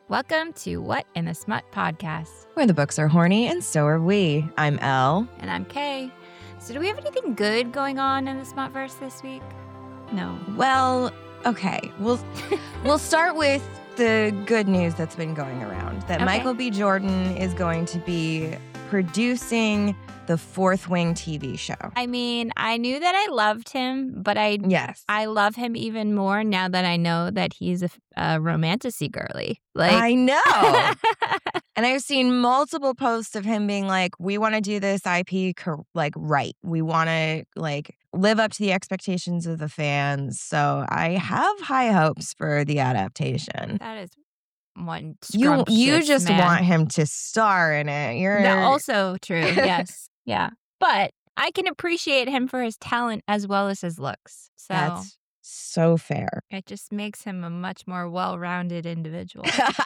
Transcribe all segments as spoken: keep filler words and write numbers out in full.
Welcome to What in the Smut podcast. Where the books are horny and so are we. I'm Elle. And I'm Kay. So do we have anything good going on in the Smutverse this week? No. Well, okay. We'll we'll start with the good news that's been going around. That Okay. Michael B. Jordan is going to be producing the Fourth Wing T V show. I mean, I knew that I loved him, but I Yes. I love him even more now that I know that he's a, a romanticy girly. Like I know. And I've seen multiple posts of him being like, we want to do this I P cor- like right. We want to like live up to the expectations of the fans. So I have high hopes for the adaptation. That is one You you scrumptious just man. want him to star in it. You're That also true. Yes. Yeah. But I can appreciate him for his talent as well as his looks. So That's so fair. it just makes him a much more well-rounded individual.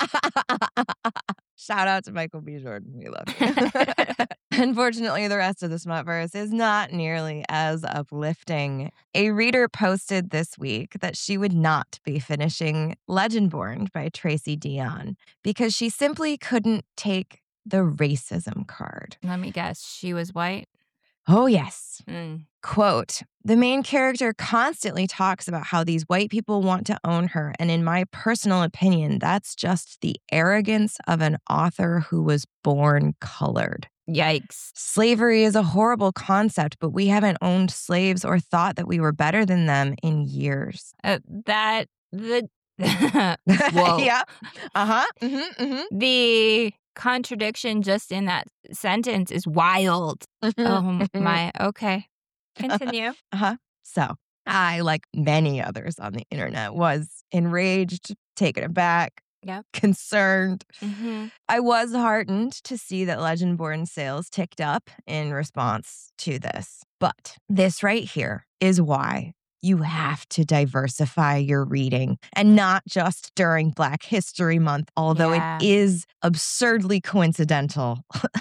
Shout out to Michael B. Jordan. We love you. Unfortunately, the rest of the Smutverse is not nearly as uplifting. A reader posted this week that she would not be finishing Legendborn by Tracy Deonn because she simply couldn't take the racism card. Let me guess. She was white? Oh, yes. Mm. Quote, the main character constantly talks about how these white people want to own her. And in my personal opinion, that's just the arrogance of an author who was born colored. Yikes. Slavery is a horrible concept, but we haven't owned slaves or thought that we were better than them in years. Uh, that, the, whoa. Yeah. Uh-huh. Mm-hmm, mm-hmm. The contradiction just in that sentence is wild. Oh my. Okay. Continue. Uh-huh. So I, like many others on the internet, was enraged, taken aback, Yep. concerned. Mm-hmm. I was heartened to see that Legendborn sales ticked up in response to this. But this right here is why you have to diversify your reading, and not just during Black History Month, although Yeah. it is absurdly coincidental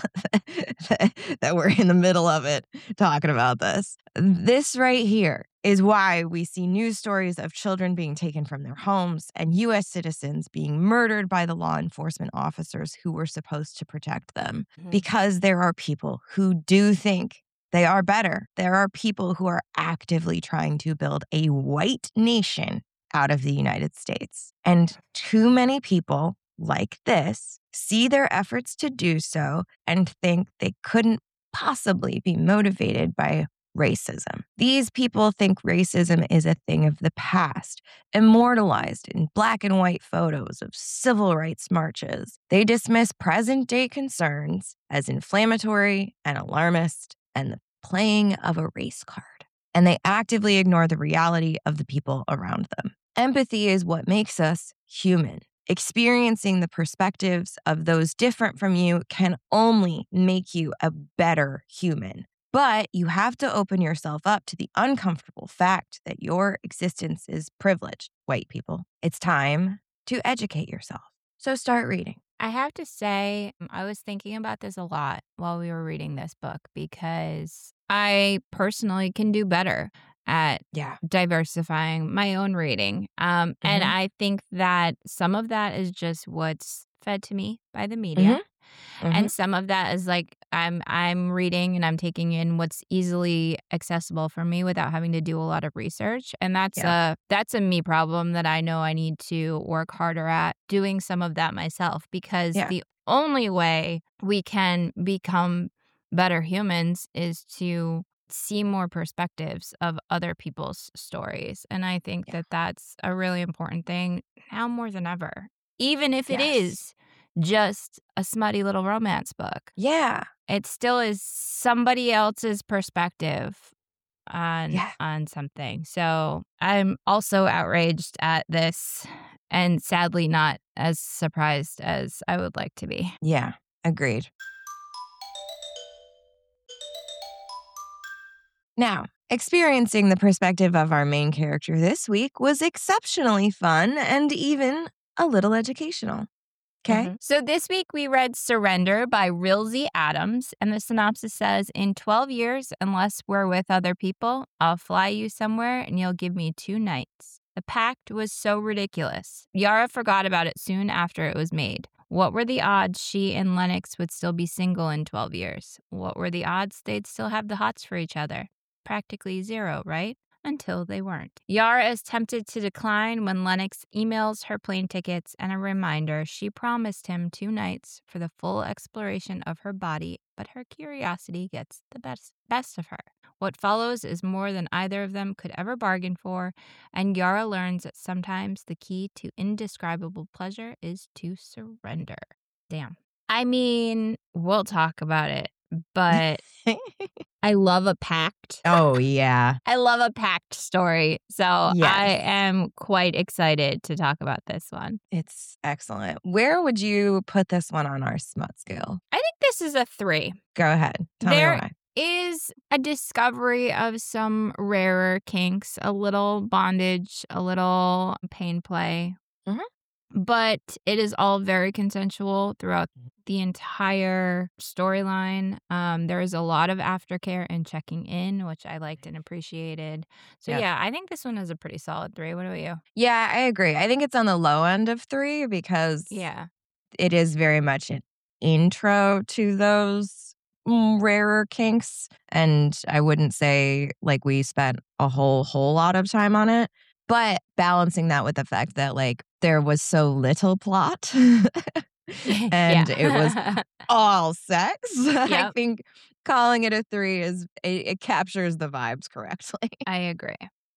that we're in the middle of it talking about this. This right here is why we see news stories of children being taken from their homes and U S citizens being murdered by the law enforcement officers who were supposed to protect them. Mhm. Because there are people who do think they are better. There are people who are actively trying to build a white nation out of the United States. And too many people like this see their efforts to do so and think they couldn't possibly be motivated by racism. These people think racism is a thing of the past, immortalized in black and white photos of civil rights marches. They dismiss present day concerns as inflammatory and alarmist and the playing of a race card. And they actively ignore the reality of the people around them. Empathy is what makes us human. Experiencing the perspectives of those different from you can only make you a better human. But you have to open yourself up to the uncomfortable fact that your existence is privileged, white people. It's time to educate yourself. So start reading. I have to say, I was thinking about this a lot while we were reading this book because I personally can do better at Yeah. diversifying my own reading. Um, And Mhm. I think that some of that is just what's fed to me by the media. Mhm. And some of that is like I'm I'm reading and I'm taking in what's easily accessible for me without having to do a lot of research. And that's Yeah. a that's a me problem that I know I need to work harder at doing some of that myself, because Yeah. the only way we can become better humans is to see more perspectives of other people's stories. And I think Yeah. that that's a really important thing now more than ever, even if it Yes. is just a smutty little romance book. Yeah. It still is somebody else's perspective on Yeah. on something. So I'm also outraged at this and sadly not as surprised as I would like to be. Yeah. Agreed. Now, experiencing the perspective of our main character this week was exceptionally fun and even a little educational. Okay? Mhm. So this week we read Surrender by Rilzy Adams, and the synopsis says, in twelve years, unless we're with other people, I'll fly you somewhere and you'll give me two nights. The pact was so ridiculous. Yara forgot about it soon after it was made. What were the odds she and Lennox would still be single in twelve years? What were the odds they'd still have the hots for each other? Practically zero, right? Until they weren't. Yara is tempted to decline when Lennox emails her plane tickets and a reminder she promised him two nights for the full exploration of her body, but her curiosity gets the best, best of her. What follows is more than either of them could ever bargain for, and Yara learns that sometimes the key to indescribable pleasure is to surrender. Damn. I mean, we'll talk about it, but I love a pact. Oh, yeah. I love a pact story. So Yes. I am quite excited to talk about this one. It's excellent. Where would you put this one on our smut scale? I think this is a three. Go ahead. Tell There- me why. Is a discovery of some rarer kinks, a little bondage, a little pain play. Mhm. But it is all very consensual throughout the entire storyline. Um, there is a lot of aftercare and checking in, which I liked and appreciated. So, Yep. yeah, I think this one is a pretty solid three. What about you? Yeah, I agree. I think it's on the low end of three because Yeah. it is very much an intro to those mm, rarer kinks. And I wouldn't say like we spent a whole, whole lot of time on it. But balancing that with the fact that like there was so little plot and Yeah. it was all sex, I Yep. think calling it a three is it, it captures the vibes correctly. I agree.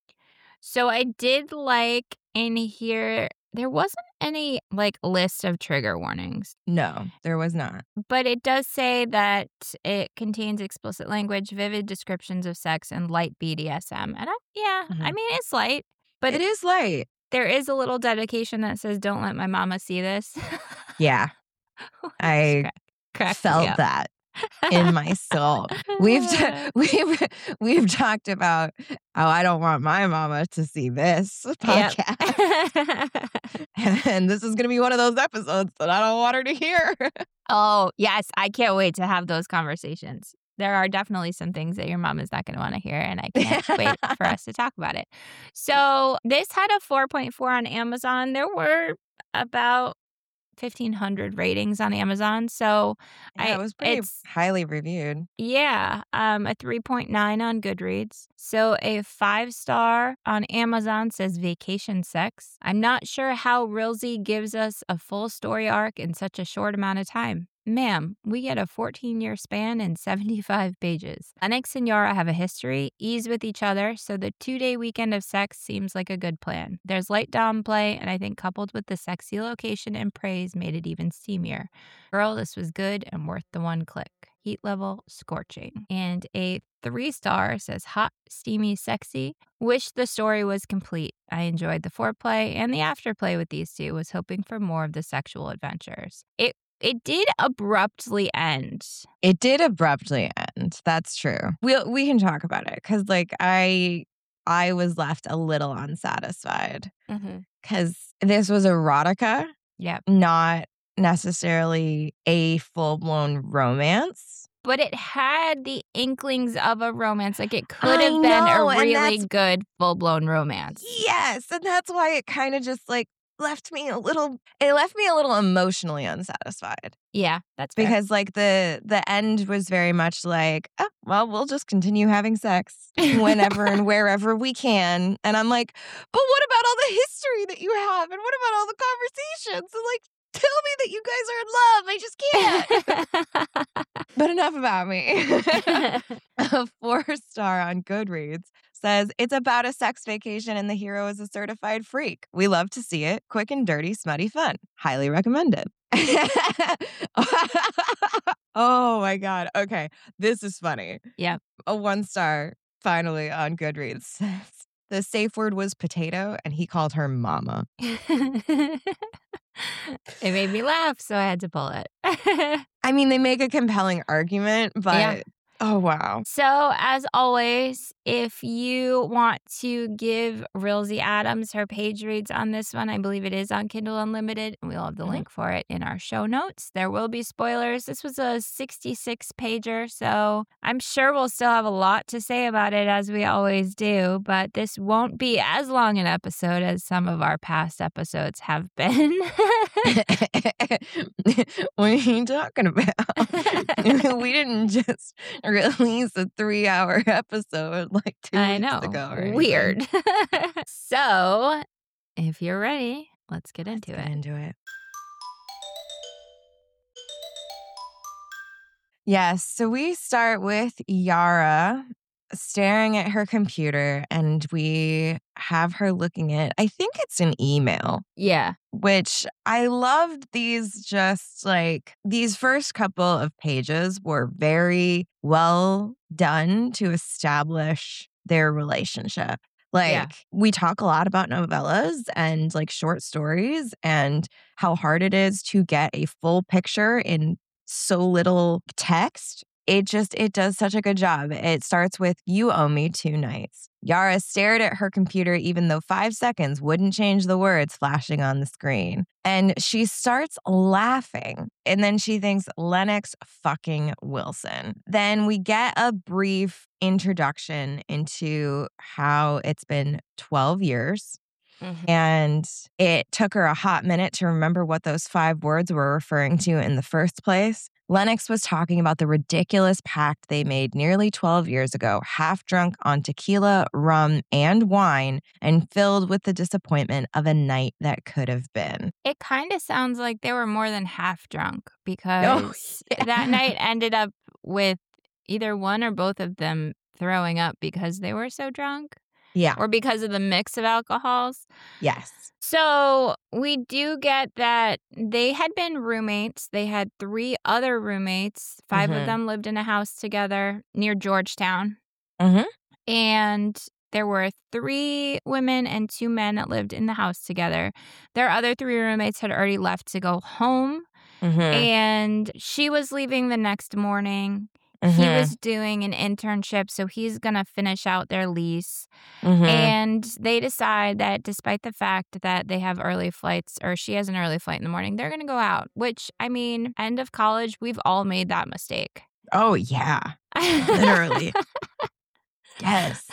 So I did like in here, there wasn't any like list of trigger warnings, No, there was not. but it does say that it contains explicit language, vivid descriptions of sex, and light B D S M. And I, yeah, I Mhm. mean, it's light, but It is light. there is a little dedication that says, don't let my mama see this. Yeah, Which I crack- cracked me felt up. that in my soul. We've t- we've we've talked about how I don't want my mama to see this Yep. podcast, and this is going to be one of those episodes that I don't want her to hear. Oh, yes. I can't wait to have those conversations. There are definitely some things that your mom is not going to want to hear, and I can't wait for us to talk about it. So this had a four point four on Amazon. There were about fifteen hundred ratings on Amazon. So Yeah, I- it was pretty it's- highly reviewed. yeah, um, a three point nine on Goodreads. So a five star on Amazon says vacation sex. I'm not sure how Rilsey gives us a full story arc in such a short amount of time. Ma'am, we get a fourteen year span and seventy-five pages. Lennox and Yara have a history, ease with each other, so the two day weekend of sex seems like a good plan. There's light dom play, and I think coupled with the sexy location and praise made it even steamier. Girl, this was good and worth the one click. Heat level scorching. And a three star says hot, steamy, sexy. Wish the story was complete. I enjoyed the foreplay and the afterplay with these two. Was hoping for more of the sexual adventures. It it did abruptly end. It did abruptly end. That's true. We will we can talk about it because like I I was left a little unsatisfied Mm-hmm. because this was erotica, Yep. not necessarily a full blown romance. But it had the inklings of a romance. Like it could I have been know, a and really that's- good full blown romance. Yes, and that's why it kind of just like left me a little. It left me a little emotionally unsatisfied Yeah, that's fair. because like the the end was very much like, oh, well, we'll just continue having sex whenever and wherever we can. And I'm like, but what about all the history that you have, and what about all the conversations? And like, tell me that you guys are in love. I just can't. But enough about me. A four star on Goodreads says it's about a sex vacation and the hero is a certified freak. We love to see it. Quick and dirty, smutty fun. Highly recommended. Oh my God. Okay. This is funny. Yep. A one star finally on Goodreads says the safe word was potato and he called her mama. It made me laugh, so I had to pull it. I mean, they make a compelling argument, but Yeah. oh wow. So, as always, If you want to give Rilzy Adams her page reads on this one, I believe it is on Kindle Unlimited, and we'll have the Mhm. link for it in our show notes. There will be spoilers. This was a sixty-six pager, so I'm sure we'll still have a lot to say about it as we always do, but this won't be as long an episode as some of our past episodes have been. What are you talking about? We didn't just release a three-hour episode like two I weeks know. ago or anything. Weird. So, if you're ready, let's get Let's into get it. into it. Yes, so we start with Yara staring at her computer, and we have her looking at, I think it's an email, Yeah. which I loved. These just like these first couple of pages were very well done to establish their relationship. Like, Yeah. we talk a lot about novellas and like short stories and how hard it is to get a full picture in so little text. It just, it does such a good job. It starts with, "You owe me two nights." Yara stared at her computer even though five seconds wouldn't change the words flashing on the screen. And she starts laughing. And then she thinks, Lennox fucking Wilson. Then we get a brief introduction into how it's been twelve years. Mhm. And it took her a hot minute to remember what those five words were referring to in the first place. Lennox was talking about the ridiculous pact they made nearly twelve years ago, half drunk on tequila, rum, and wine, and filled with the disappointment of a night that could have been. It kind of sounds like they were more than half drunk Oh, because yeah. that night ended up with either one or both of them throwing up because they were so drunk Yeah. or because of the mix of alcohols. Yes. So we do get that they had been roommates. They had three other roommates. Five of Mhm. them lived in a house together near Georgetown. Mhm. And there were three women and two men that lived in the house together. Their other three roommates had already left to go home. Mhm. And she was leaving the next morning. He Mhm. was doing an internship, so he's going to finish out their lease. Mhm. And they decide that despite the fact that they have early flights, or she has an early flight in the morning, they're going to go out, which, I mean, end of college, we've all made that mistake. Oh, yeah. Literally. Yes.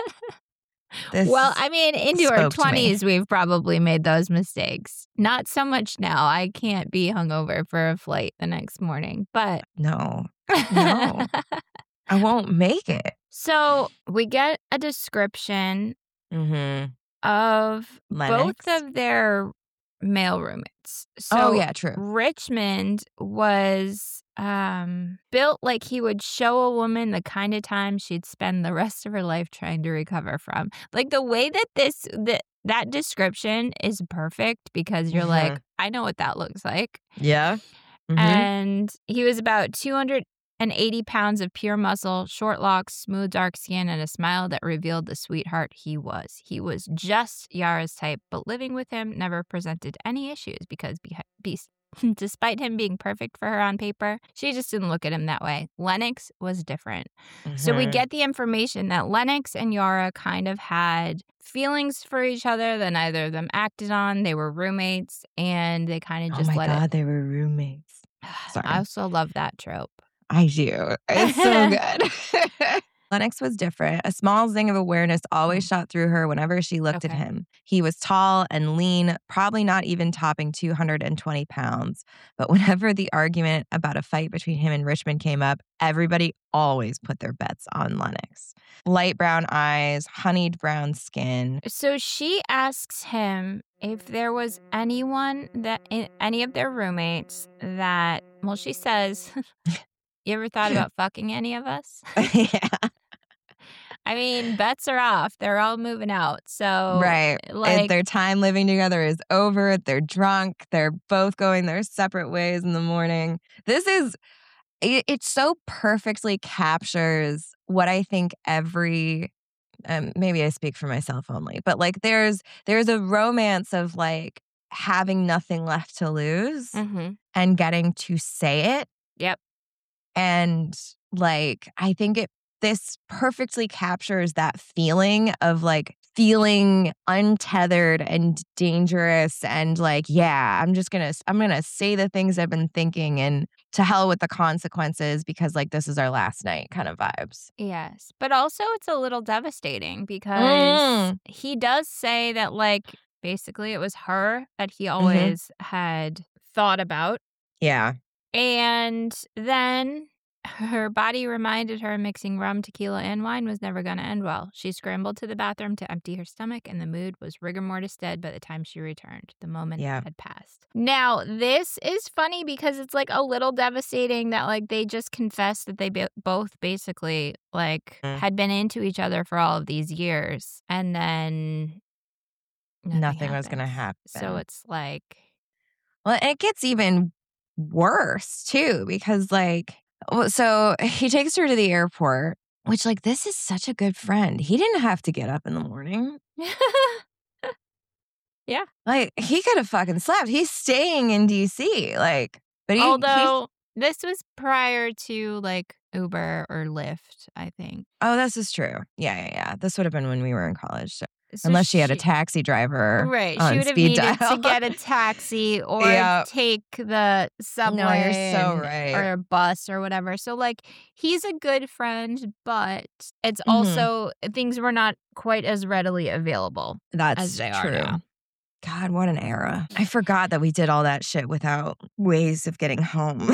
This Well, I mean, into our spoke to me. twenties, we've probably made those mistakes. Not so much now. I can't be hungover for a flight the next morning, but No. No. I won't make it. So we get a description Mhm. of Lennox? both of their male roommates. So Oh, yeah, true. Richmond was um, built like he would show a woman the kind of time she'd spend the rest of her life trying to recover from. Like the way that this that that description is perfect because you're like, Mhm. I know what that looks like. Yeah. Mhm. And he was about two hundred eighty pounds of pure muscle, short locks, smooth dark skin, and a smile that revealed the sweetheart he was. He was just Yara's type, but living with him never presented any issues because be- be- despite him being perfect for her on paper, she just didn't look at him that way. Lennox was different. So we Mhm. get the information that Lennox and Yara kind of had feelings for each other that neither of them acted on. They were roommates, and they kind of Oh just my let God, they were roommates. it. Sorry. I also love that trope. I do. It's so good. Lennox was different. A small zing of awareness always shot through her whenever she looked at Okay. him. He was tall and lean, probably not even topping two hundred twenty pounds. But whenever the argument about a fight between him and Richmond came up, everybody always put their bets on Lennox. Light brown eyes, honeyed brown skin. So she asks him if there was anyone that, any of their roommates that, well, she says, you ever thought about fucking any of us? Yeah. I mean, bets are off. They're all moving out. So, Right. If like, their time living together is over, they're drunk, they're both going their separate ways in the morning. This is, it, it so perfectly captures what I think every, um, maybe I speak for myself only, but like there's, there's a romance of like having nothing left to lose mhm. and getting to say it. Yep. And like, I think it this perfectly captures that feeling of like feeling untethered and dangerous and like, yeah, I'm just gonna, I'm gonna say the things I've been thinking and to hell with the consequences because like this is our last night kind of vibes. Yes. But also it's a little devastating because Mm. he does say that like basically it was her that he Mm-hmm. always had thought about. Yeah. And then her body reminded her mixing rum, tequila, and wine was never going to end well. She scrambled to the bathroom to empty her stomach, and the mood was rigor mortis dead by the time she returned. The moment Yeah. had passed. Now, this is funny because it's like a little devastating that like they just confessed that they be- both basically like Mm. had been into each other for all of these years, and then nothing, Nothing was going to happens. happen. So it's like, well, it gets even worse too because like, well, so he takes her to the airport, which like this is such a good friend. He didn't have to get up in the morning. yeah. Like he could have fucking slept. He's staying in D C. Like, but he, Although this was prior to like Uber or Lyft, I think. oh, this is true. Yeah, yeah, yeah. This would have been when we were in college. So So unless she had a taxi driver, right? on She would have speed needed dial. to get a taxi or Yep. take the subway No, you're so and- right. or a bus or whatever. So like he's a good friend, but it's Mhm. also things were not quite as readily available That's as they true. are now. God, what an era. I forgot that we did all that shit without ways of getting home.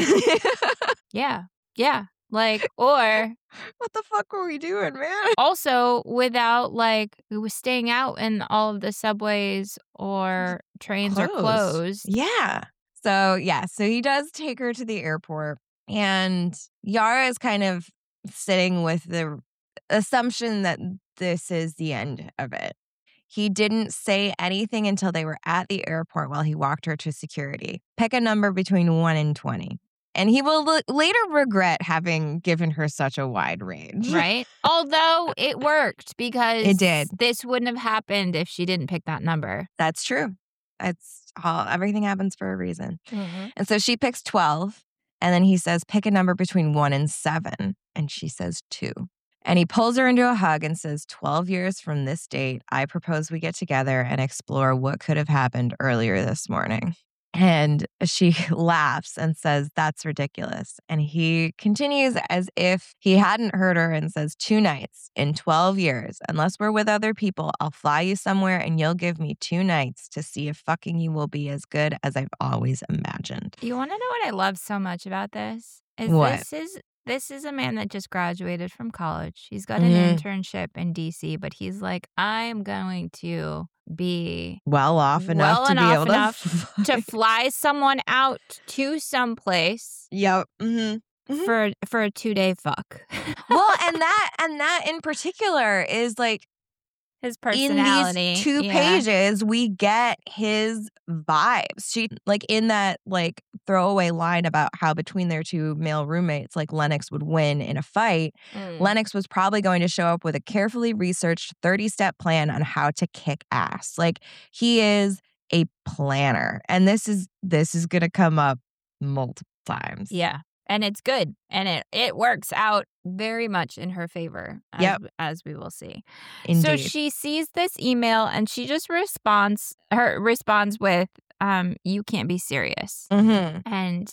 Yeah, yeah. Like or What the fuck were we doing, man? also without like we was staying out in all of the subways or trains are closed. Yeah. So, yeah. So he does take her to the airport, and Yara is kind of sitting with the assumption that this is the end of it. He didn't say anything until they were at the airport while he walked her to security. Pick a number between one and twenty. And he will l- later regret having given her such a wide range. Right? Although it worked because It did. this wouldn't have happened if she didn't pick that number. That's true. It's all, everything happens for a reason. Mm-hmm. And so she picks twelve. And then he says, pick a number between one and seven. And she says two. And he pulls her into a hug and says, twelve years from this date, I propose we get together and explore what could have happened earlier this morning. And she laughs and says, that's ridiculous. And he continues as if he hadn't heard her and says, two nights in twelve years, unless we're with other people, I'll fly you somewhere and you'll give me two nights to see if fucking you will be as good as I've always imagined. You want to know what I love so much about this? Is What? this is this is a man that just graduated from college. He's got an Mhm. internship in D C, but he's like, I'm going to be Well off enough well to enough be able enough to, to fly someone out to someplace Yep. hmm Mhm. for for a two day fuck. Well, and that and that in particular is like His in personality. these two yeah. pages, we get his vibes. She like in that like throwaway line about how between their two male roommates, like Lennox would win in a fight. Mm. Lennox was probably going to show up with a carefully researched thirty-step plan on how to kick ass. Like he is a planner, and this is this is going to come up multiple times. Yeah. And it's good. And it, it works out very much in her favor, as, Yep. as we will see. Indeed. So she sees this email and she just responds her responds with, um, you can't be serious. hmm And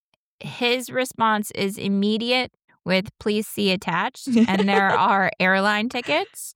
his response is immediate with please see attached. And there are airline tickets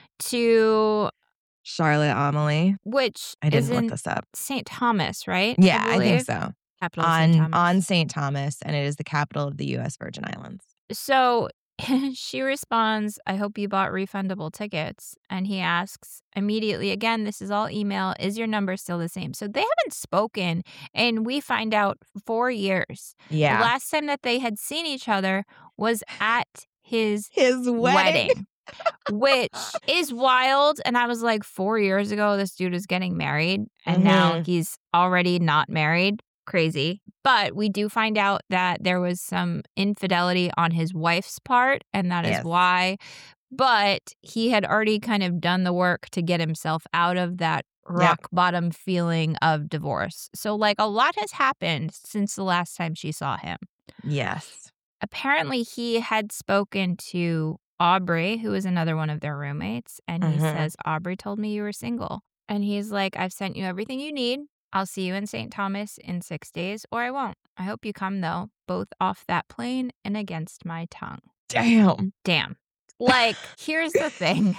to Charlotte Amalie. which I is didn't in look this up. Saint Thomas, right? Yeah, I think believe? so. Capital of Saint On Thomas. on Saint Thomas, and it is the capital of the U S Virgin Islands. So she responds, I hope you bought refundable tickets. And he asks immediately, again, this is all email. Is your number still the same? So they haven't spoken. And we find out four years. Yeah. The last time that they had seen each other was at his His wedding. wedding, which is wild. And I was like, four years ago, this dude is getting married. And now Mhm. he's already not married. Crazy. But we do find out that there was some infidelity on his wife's part, and that is Yes. why. But he had already kind of done the work to get himself out of that rock bottom feeling of divorce. So, like, a lot has happened since the last time she saw him. Yes. Apparently, he had spoken to Aubrey, who is another one of their roommates, and he Mhm. says, Aubrey told me you were single. And he's like, I've sent you everything you need. I'll see you in Saint Thomas in six days, or I won't. I hope you come, though, both off that plane and against my tongue. Damn. Damn. Like, here's the thing.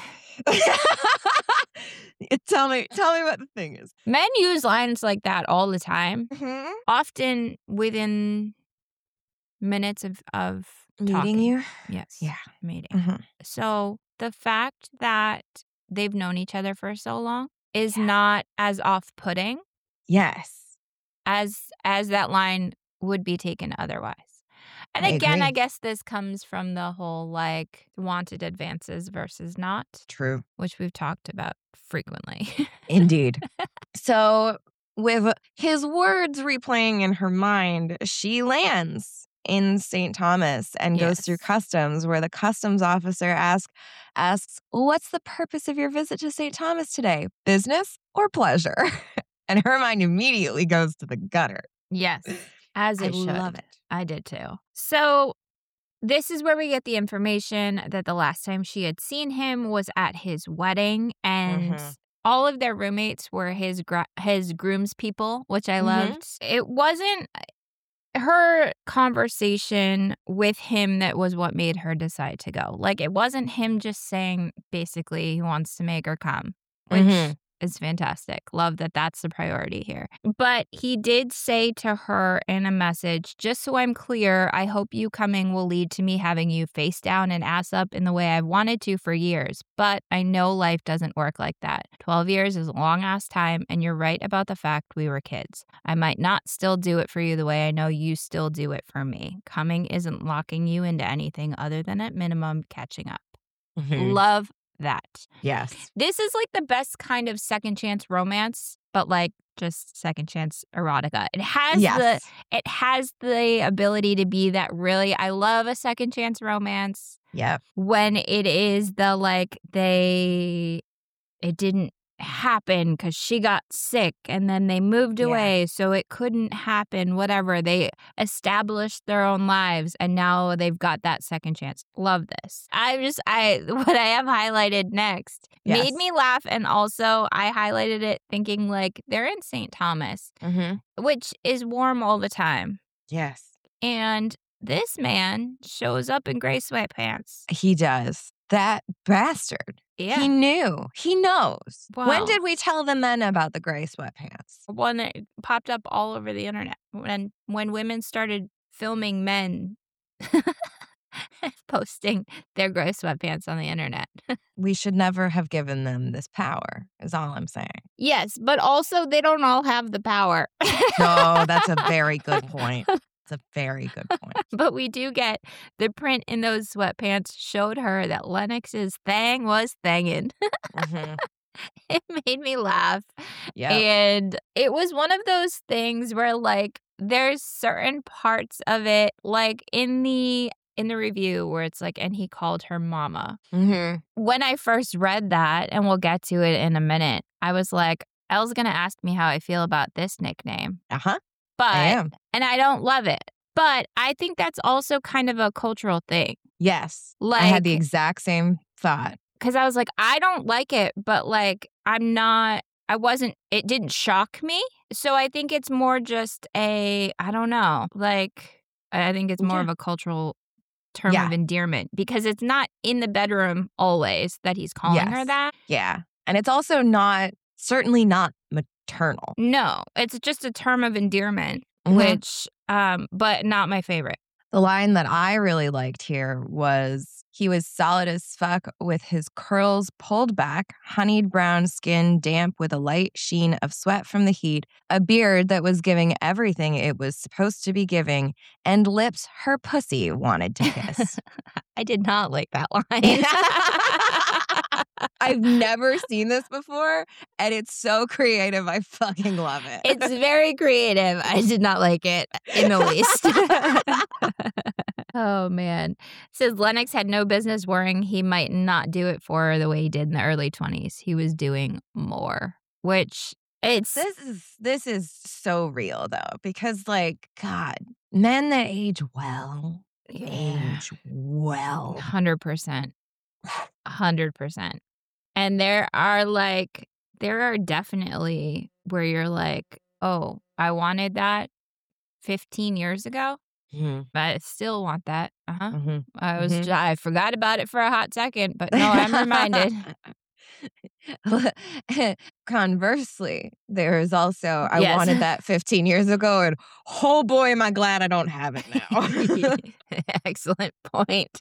tell me, tell me what the thing is. Men use lines like that all the time, Mhm. often within minutes of, of Meeting talking. you? Yes. Yeah. Meeting. Mhm. So the fact that they've known each other for so long is Yeah. not as off-putting Yes. as as that line would be taken otherwise. And I again, agree. I guess this comes from the whole like wanted advances versus not, True. which we've talked about frequently. Indeed. So, with his words replaying in her mind, she lands in Saint Thomas and goes through Yes. customs, where the customs officer ask, asks, What's the purpose of your visit to Saint Thomas today? Business or pleasure? And her mind immediately goes to the gutter. Yes, as I it should. love it. I did too. So this is where we get the information that the last time she had seen him was at his wedding, and Mhm. all of their roommates were his gra- his groom's people, which I Mhm. loved. It wasn't her conversation with him that was what made her decide to go. Like, it wasn't him just saying basically he wants to make her come, which Mhm. is fantastic. Love that that's the priority here. But he did say to her in a message, just so I'm clear, I hope you coming will lead to me having you face down and ass up in the way I've wanted to for years. But I know life doesn't work like that. twelve years is a long ass time, and you're right about the fact we were kids. I might not still do it for you the way I know you still do it for me. Coming isn't locking you into anything other than at minimum catching up. Mhm. Love that. Yes. This is like the best kind of second chance romance, but like just second chance erotica. It has Yes. the it has the ability to be that really I love a second chance romance Yep. when it is the like they it didn't happen because she got sick and then they moved Yeah. away so it couldn't happen, whatever. They established their own lives and now they've got that second chance. Love this. I just I what I have highlighted next Yes. made me laugh, and also I highlighted it thinking like they're in Saint Thomas, Mhm. which is warm all the time, Yes. and this man shows up in gray sweatpants. He does. That bastard. Yeah. He knew. He knows. When Well- did we tell the men about the gray sweatpants? One that popped up all over the internet when when women started filming men posting their gray sweatpants on the internet. We should never have given them this power, is all I'm saying. Yes, but also they don't all have the power. No, that's a very good point. It's a very good point. But we do get the print in those sweatpants showed her that Lennox's thing was thangin'. Mhm. It made me laugh. Yep. And it was one of those things where like there's certain parts of it like in the in the review where it's like and he called her mama. Mhm. When I first read that, and we'll get to it in a minute, I was like, Elle's going to ask me how I feel about this nickname. Uh-huh. But I am. and I don't love it. But I think that's also kind of a cultural thing. Yes. I had the Like- exact same thought. Because I was like, I don't like it, but like, I'm not, I wasn't, it didn't shock me. So I think it's more just a, I don't know, like, I think it's more Yeah. of a cultural term Yeah. of endearment because it's not in the bedroom always that he's calling her Yes. that. Yeah. And it's also not, certainly not maternal. No, it's just a term of endearment, Mhm. which, um, but not my favorite. The line that I really liked here was he was solid as fuck with his curls pulled back, honeyed brown skin damp with a light sheen of sweat from the heat, a beard that was giving everything it was supposed to be giving, and lips her pussy wanted to kiss. I did not like that line. I've never seen this before, and it's so creative. I fucking love it. It's very creative. I did not like it in the least. Oh, man. It says Lennox had no business worrying he might not do it for her the way he did in the early twenties. He was doing more, which it's This is this is so real though, because like God, men that age well, yeah, age well. one hundred percent. A hundred percent. And there are like, there are definitely where you're like, oh, I wanted that fifteen years ago. Mhm. But I still want that. Uh-huh. Mhm. I was, Mhm. j- I forgot about it for a hot second, but no, I'm reminded. Conversely, there is also, I Yes. wanted that fifteen years ago, and oh boy, am I glad I don't have it now. Excellent point.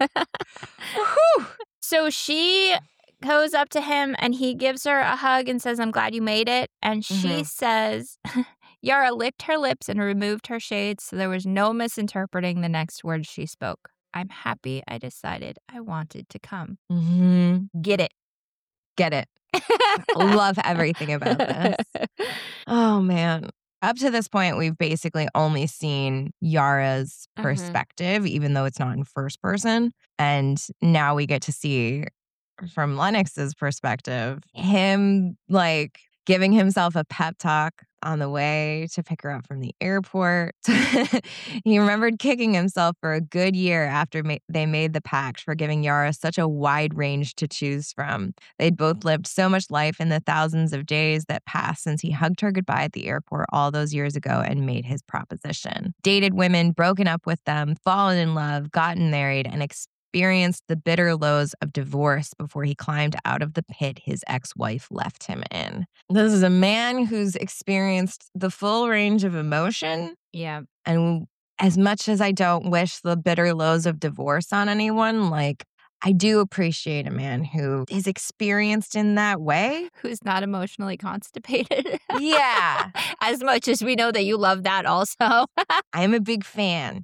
Whew. So she goes up to him and he gives her a hug and says, I'm glad you made it. And she Mhm. says, Yara licked her lips and removed her shades so there was no misinterpreting the next words she spoke. I'm happy I decided I wanted to come. Mhm. Get it. Get it. Love everything about this. Oh, man. Up to this point, we've basically only seen Yara's Mhm. perspective, even though it's not in first person. And now we get to see from Lennox's perspective, him like giving himself a pep talk on the way to pick her up from the airport. He remembered kicking himself for a good year after ma- they made the pact for giving Yara such a wide range to choose from. They'd both lived so much life in the thousands of days that passed since he hugged her goodbye at the airport all those years ago and made his proposition. Dated women, broken up with them, fallen in love, gotten married, and experienced the bitter lows of divorce before he climbed out of the pit his ex-wife left him in. This is a man who's experienced the full range of emotion. Yeah. And as much as I don't wish the bitter lows of divorce on anyone, like, I do appreciate a man who is experienced in that way. Who's not emotionally constipated. Yeah. As much as we know that you love that also. I'm a big fan.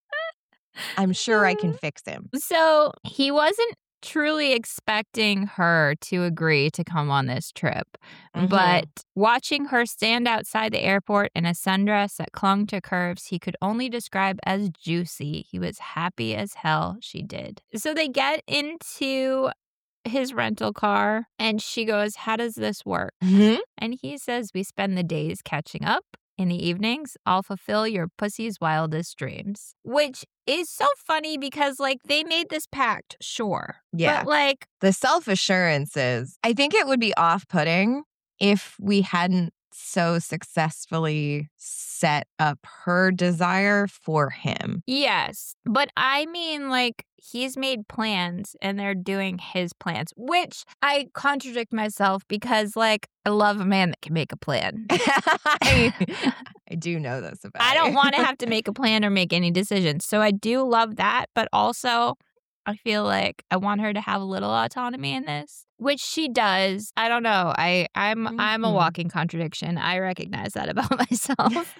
I'm sure I can fix him. So he wasn't truly expecting her to agree to come on this trip. Mhm. But watching her stand outside the airport in a sundress that clung to curves he could only describe as juicy, he was happy as hell she did. So they get into his rental car and she goes, how does this work? Mhm. And he says, we spend the days catching up. In the evenings, I'll fulfill your pussy's wildest dreams. Which is so funny because, like, they made this pact, sure. Yeah. But, like, The self-assurance is, I think it would be off-putting if we hadn't so successfully set up her desire for him. yes. But I mean, like, he's made plans and they're doing his plans, which I contradict myself because, like, I love a man that can make a plan. I, I do know this about I don't you. want to have to make a plan or make any decisions. So I do love that, but also I feel like I want her to have a little autonomy in this, which she does. I don't know. I I'm I'm a Mhm. walking contradiction. I recognize that about myself.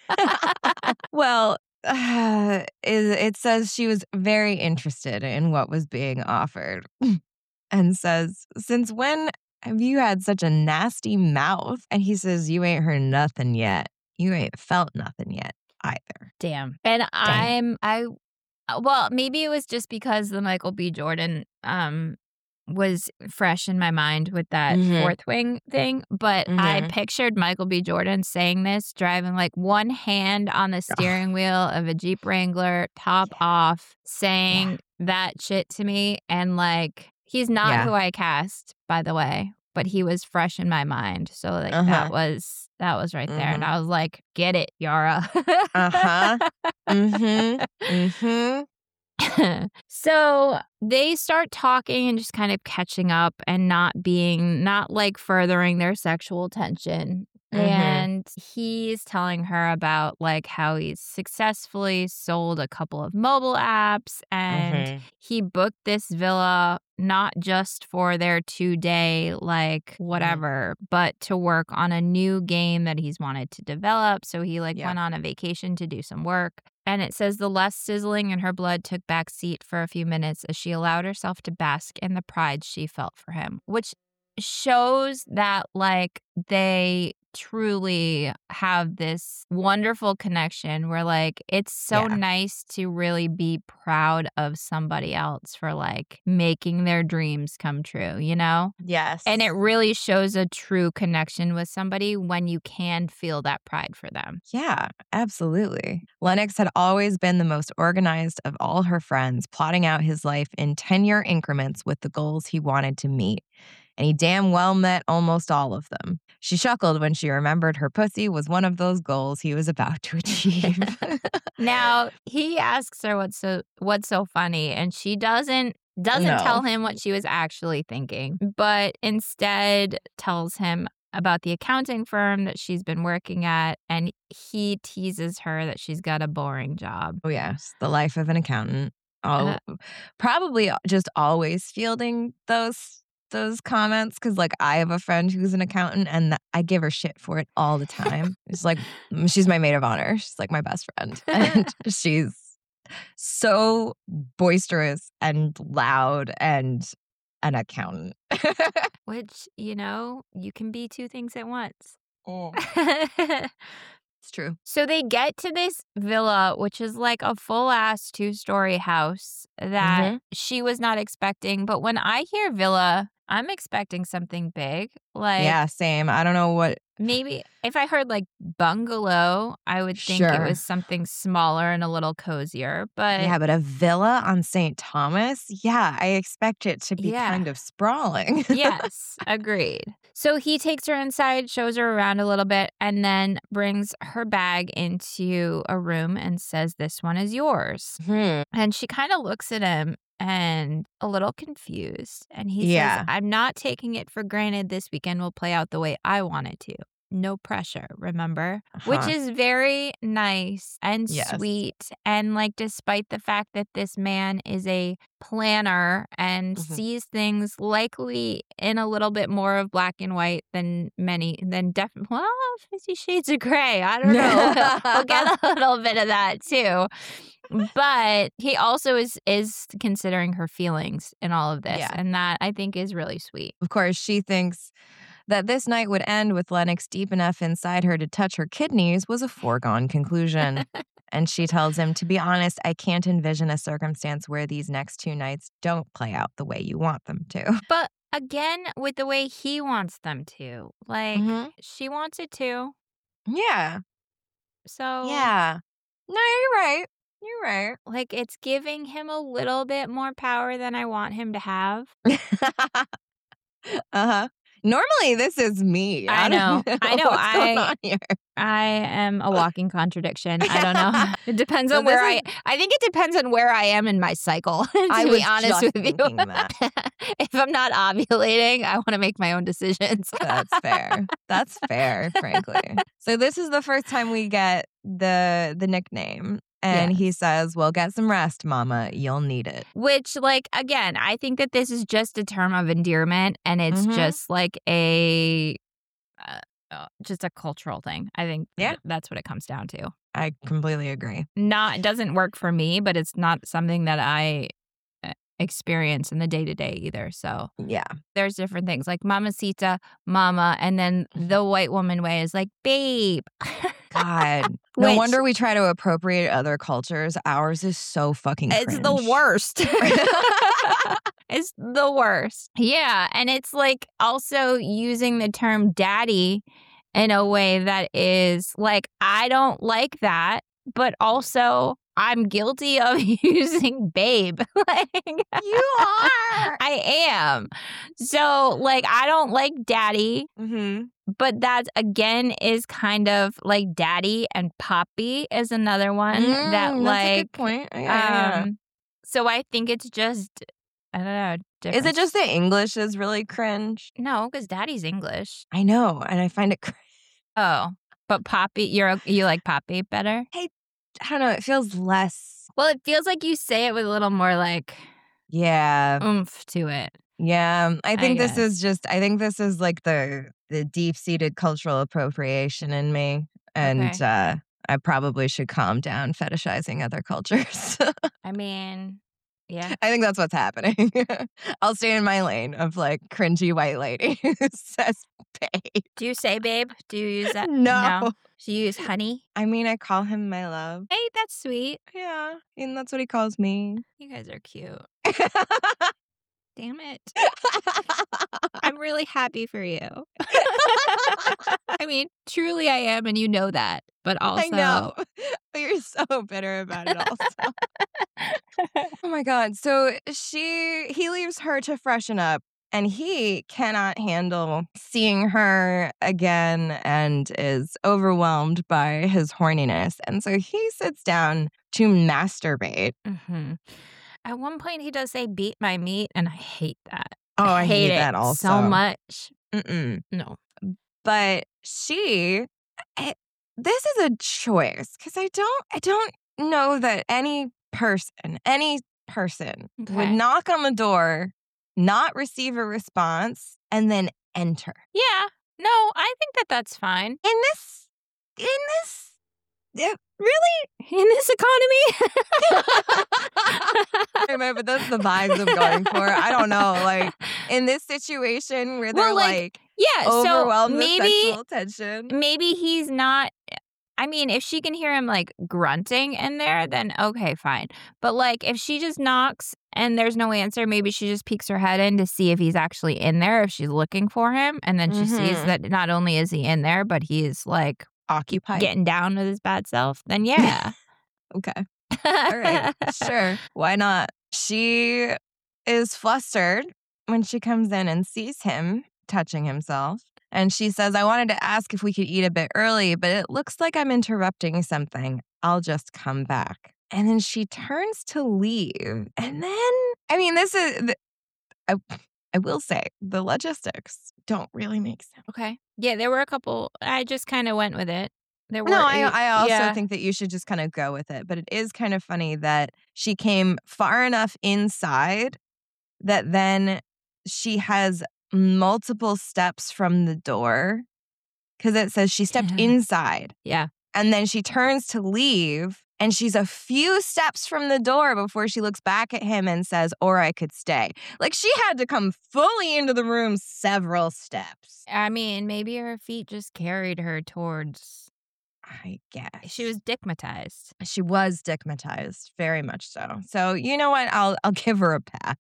Well, uh, it, it says she was very interested in what was being offered and says, since when have you had such a nasty mouth? And he says, you ain't heard nothing yet. You ain't felt nothing yet either. Damn. And I'm I well, maybe it was just because the Michael B. Jordan um was fresh in my mind with that Mhm. fourth wing thing, but I Mhm. pictured Michael B. Jordan saying this, driving like one hand on the steering wheel of a Jeep Wrangler, top off, saying that shit to me. And like, he's not Yeah. who I cast, by the way, but he was fresh in my mind. So like Uh-huh. that was, that was right there. And I was like, get it, Yara. Uh-huh. Mm-hmm. Mm-hmm. So they start talking and just kind of catching up and not being, not like furthering their sexual tension. Mhm. And he's telling her about like how he's successfully sold a couple of mobile apps and Mhm. he booked this villa not just for their two day like whatever, but to work on a new game that he's wanted to develop. So he like Yeah. went on a vacation to do some work. And it says the lust sizzling in her blood took back seat for a few minutes as she allowed herself to bask in the pride she felt for him, which shows that like they truly have this wonderful connection where like it's so Yeah. nice to really be proud of somebody else for like making their dreams come true, you know? Yes. And it really shows a true connection with somebody when you can feel that pride for them. Yeah, absolutely. Lennox had always been the most organized of all her friends, plotting out his life in ten year increments with the goals he wanted to meet. And he damn well met almost all of them. She chuckled when she remembered her pussy was one of those goals he was about to achieve. Now, he asks her what's so what's so funny, and she doesn't doesn't No. tell him what she was actually thinking, but instead tells him about the accounting firm that she's been working at, and he teases her that she's got a boring job. Oh, yes. The life of an accountant. Oh, Uh, probably just always fielding those those comments because, like, I have a friend who's an accountant and I give her shit for it all the time. It's like, she's my maid of honor. She's like my best friend. And she's so boisterous and loud and an accountant. Which, you know, you can be two things at once. It's true. So they get to this villa, which is like a full ass two story house that Mhm. she was not expecting. But when I hear villa, I'm expecting something big. Like Yeah, same. I don't know what. maybe if I heard like bungalow, I would think it Sure. was something smaller and a little cozier. But Yeah, but a villa on Saint Thomas? Yeah, I expect it to be Yeah. kind of sprawling. yes, agreed. So he takes her inside, shows her around a little bit, and then brings her bag into a room and says, "This one is yours." Hmm. And she kind of looks at him and a little confused. And he Yeah. says, "I'm not taking it for granted this weekend will play out the way I want it to. No pressure, remember?" Which Uh-huh. is very nice and Yes. sweet. And like, despite the fact that this man is a planner and Mhm. sees things likely in a little bit more of black and white than many, than definitely, well, Fifty Shades of Grey. I don't know. We'll get a little bit of that too. But he also is is considering her feelings in all of this. Yeah. And that I think is really sweet. Of course, she thinks that this night would end with Lennox deep enough inside her to touch her kidneys was a foregone conclusion. And she tells him, to be honest, I can't envision a circumstance where these next two nights don't play out the way you want them to. But again, with the way he wants them to. Like, Mhm. she wants it too. Yeah. So, Yeah. No, you're right. You're right. like, it's giving him a little bit more power than I want him to have. uh-huh. Normally, this is me. I know. don't I know. What's going I- on here? I am a walking contradiction. I don't know. It depends So on where this I. I think it depends on where I am in my cycle. To I be was honest just with you, thinking that. if I'm not ovulating, I want to make my own decisions. That's fair. That's fair, frankly. So this is the first time we get the the nickname. And he Yes. says, well, get some rest, mama. You'll need it. Which, like, again, I think that this is just a term of endearment, and it's Mhm. just like a, uh, uh, just a cultural thing. I think Yeah. th- that's what it comes down to. I completely agree. Not, it doesn't work for me, but it's not something that I uh, experience in the day to day either. So Yeah. there's different things like mamacita, mama, and then the white woman way is like babe. God. No Which- wonder we try to appropriate other cultures. Ours is so fucking It's the cringe. worst. It's the worst. Yeah. And it's like also using the term daddy in a way that is like, I don't like that, but also I'm guilty of using babe. Like, You are. I am. So, like, I don't like daddy, Mm-hmm. but that again is kind of like daddy, and poppy is another one that, Mm, that's a like, good point. Yeah, yeah, yeah. um, so I think it's just, I don't know. Is Different. it just that English is really cringe? No, because daddy's English. I know, and I find it cringe. Oh, but poppy, you're you like poppy better? I don't know. It feels less. Well, it feels like you say it with a little more like Yeah, oomph to it. yeah. I think this guess. is just. I think this is like the the deep seated cultural appropriation in me, and Okay. uh, I probably should calm down fetishizing other cultures. I mean, Yeah. I think that's what's happening. I'll stay in my lane of like cringy white lady who says babe. Do you say babe? Do you use that? No. Do you use honey? I mean, I call him my love. Hey, that's sweet. Yeah, and that's what he calls me. You guys are cute. Damn it. I'm really happy for you. I mean, truly I am, and you know that. But also, I know. But you're so bitter about it also. Oh my God. So she he leaves her to freshen up, and he cannot handle seeing her again and is overwhelmed by his horniness. And so he sits down to masturbate. Mhm. At one point, he does say beat my meat, and I hate that. Oh, I hate it that also. so much. Mm-mm. No. But she, I, this is a choice because I don't, I don't know that any person, any person would Okay. knock on the door, not receive a response, and then enter. Yeah. No, I think that that's fine. In this, in this, yeah, really? In this economy? I know, but that's the vibes I'm going for. I don't know. Like, in this situation where they're Well, like, like, Yeah, so overwhelmed with maybe sexual tension. maybe he's not. I mean, if she can hear him like grunting in there, then okay, fine. But like if she just knocks and there's no answer, maybe she just peeks her head in to see if he's actually in there, if she's looking for him, and then she sees Mhm. that not only is he in there, but he's like Occupied. getting down with his bad self. Then yeah. Okay. All right. Sure. Why not? She is flustered when she comes in and sees him touching himself. And she says, I wanted to ask if we could eat a bit early, but it looks like I'm interrupting something. I'll just come back. And then she turns to leave. And then, I mean, this is, I, I will say, the logistics don't really make sense. Okay. Yeah, there were a couple. I just kind of went with it. There were. No, I, I also yeah. think that you should just kind of go with it. But it is kind of funny that she came far enough inside that then she has multiple steps from the door because it says she stepped inside. Yeah. And then she turns to leave and she's a few steps from the door before she looks back at him and says, or I could stay. Like she had to come fully into the room several steps. I mean, maybe her feet just carried her towards. I guess. She was dickmatized. She was dickmatized, very much so. So you know what? I'll I'll give her a pass.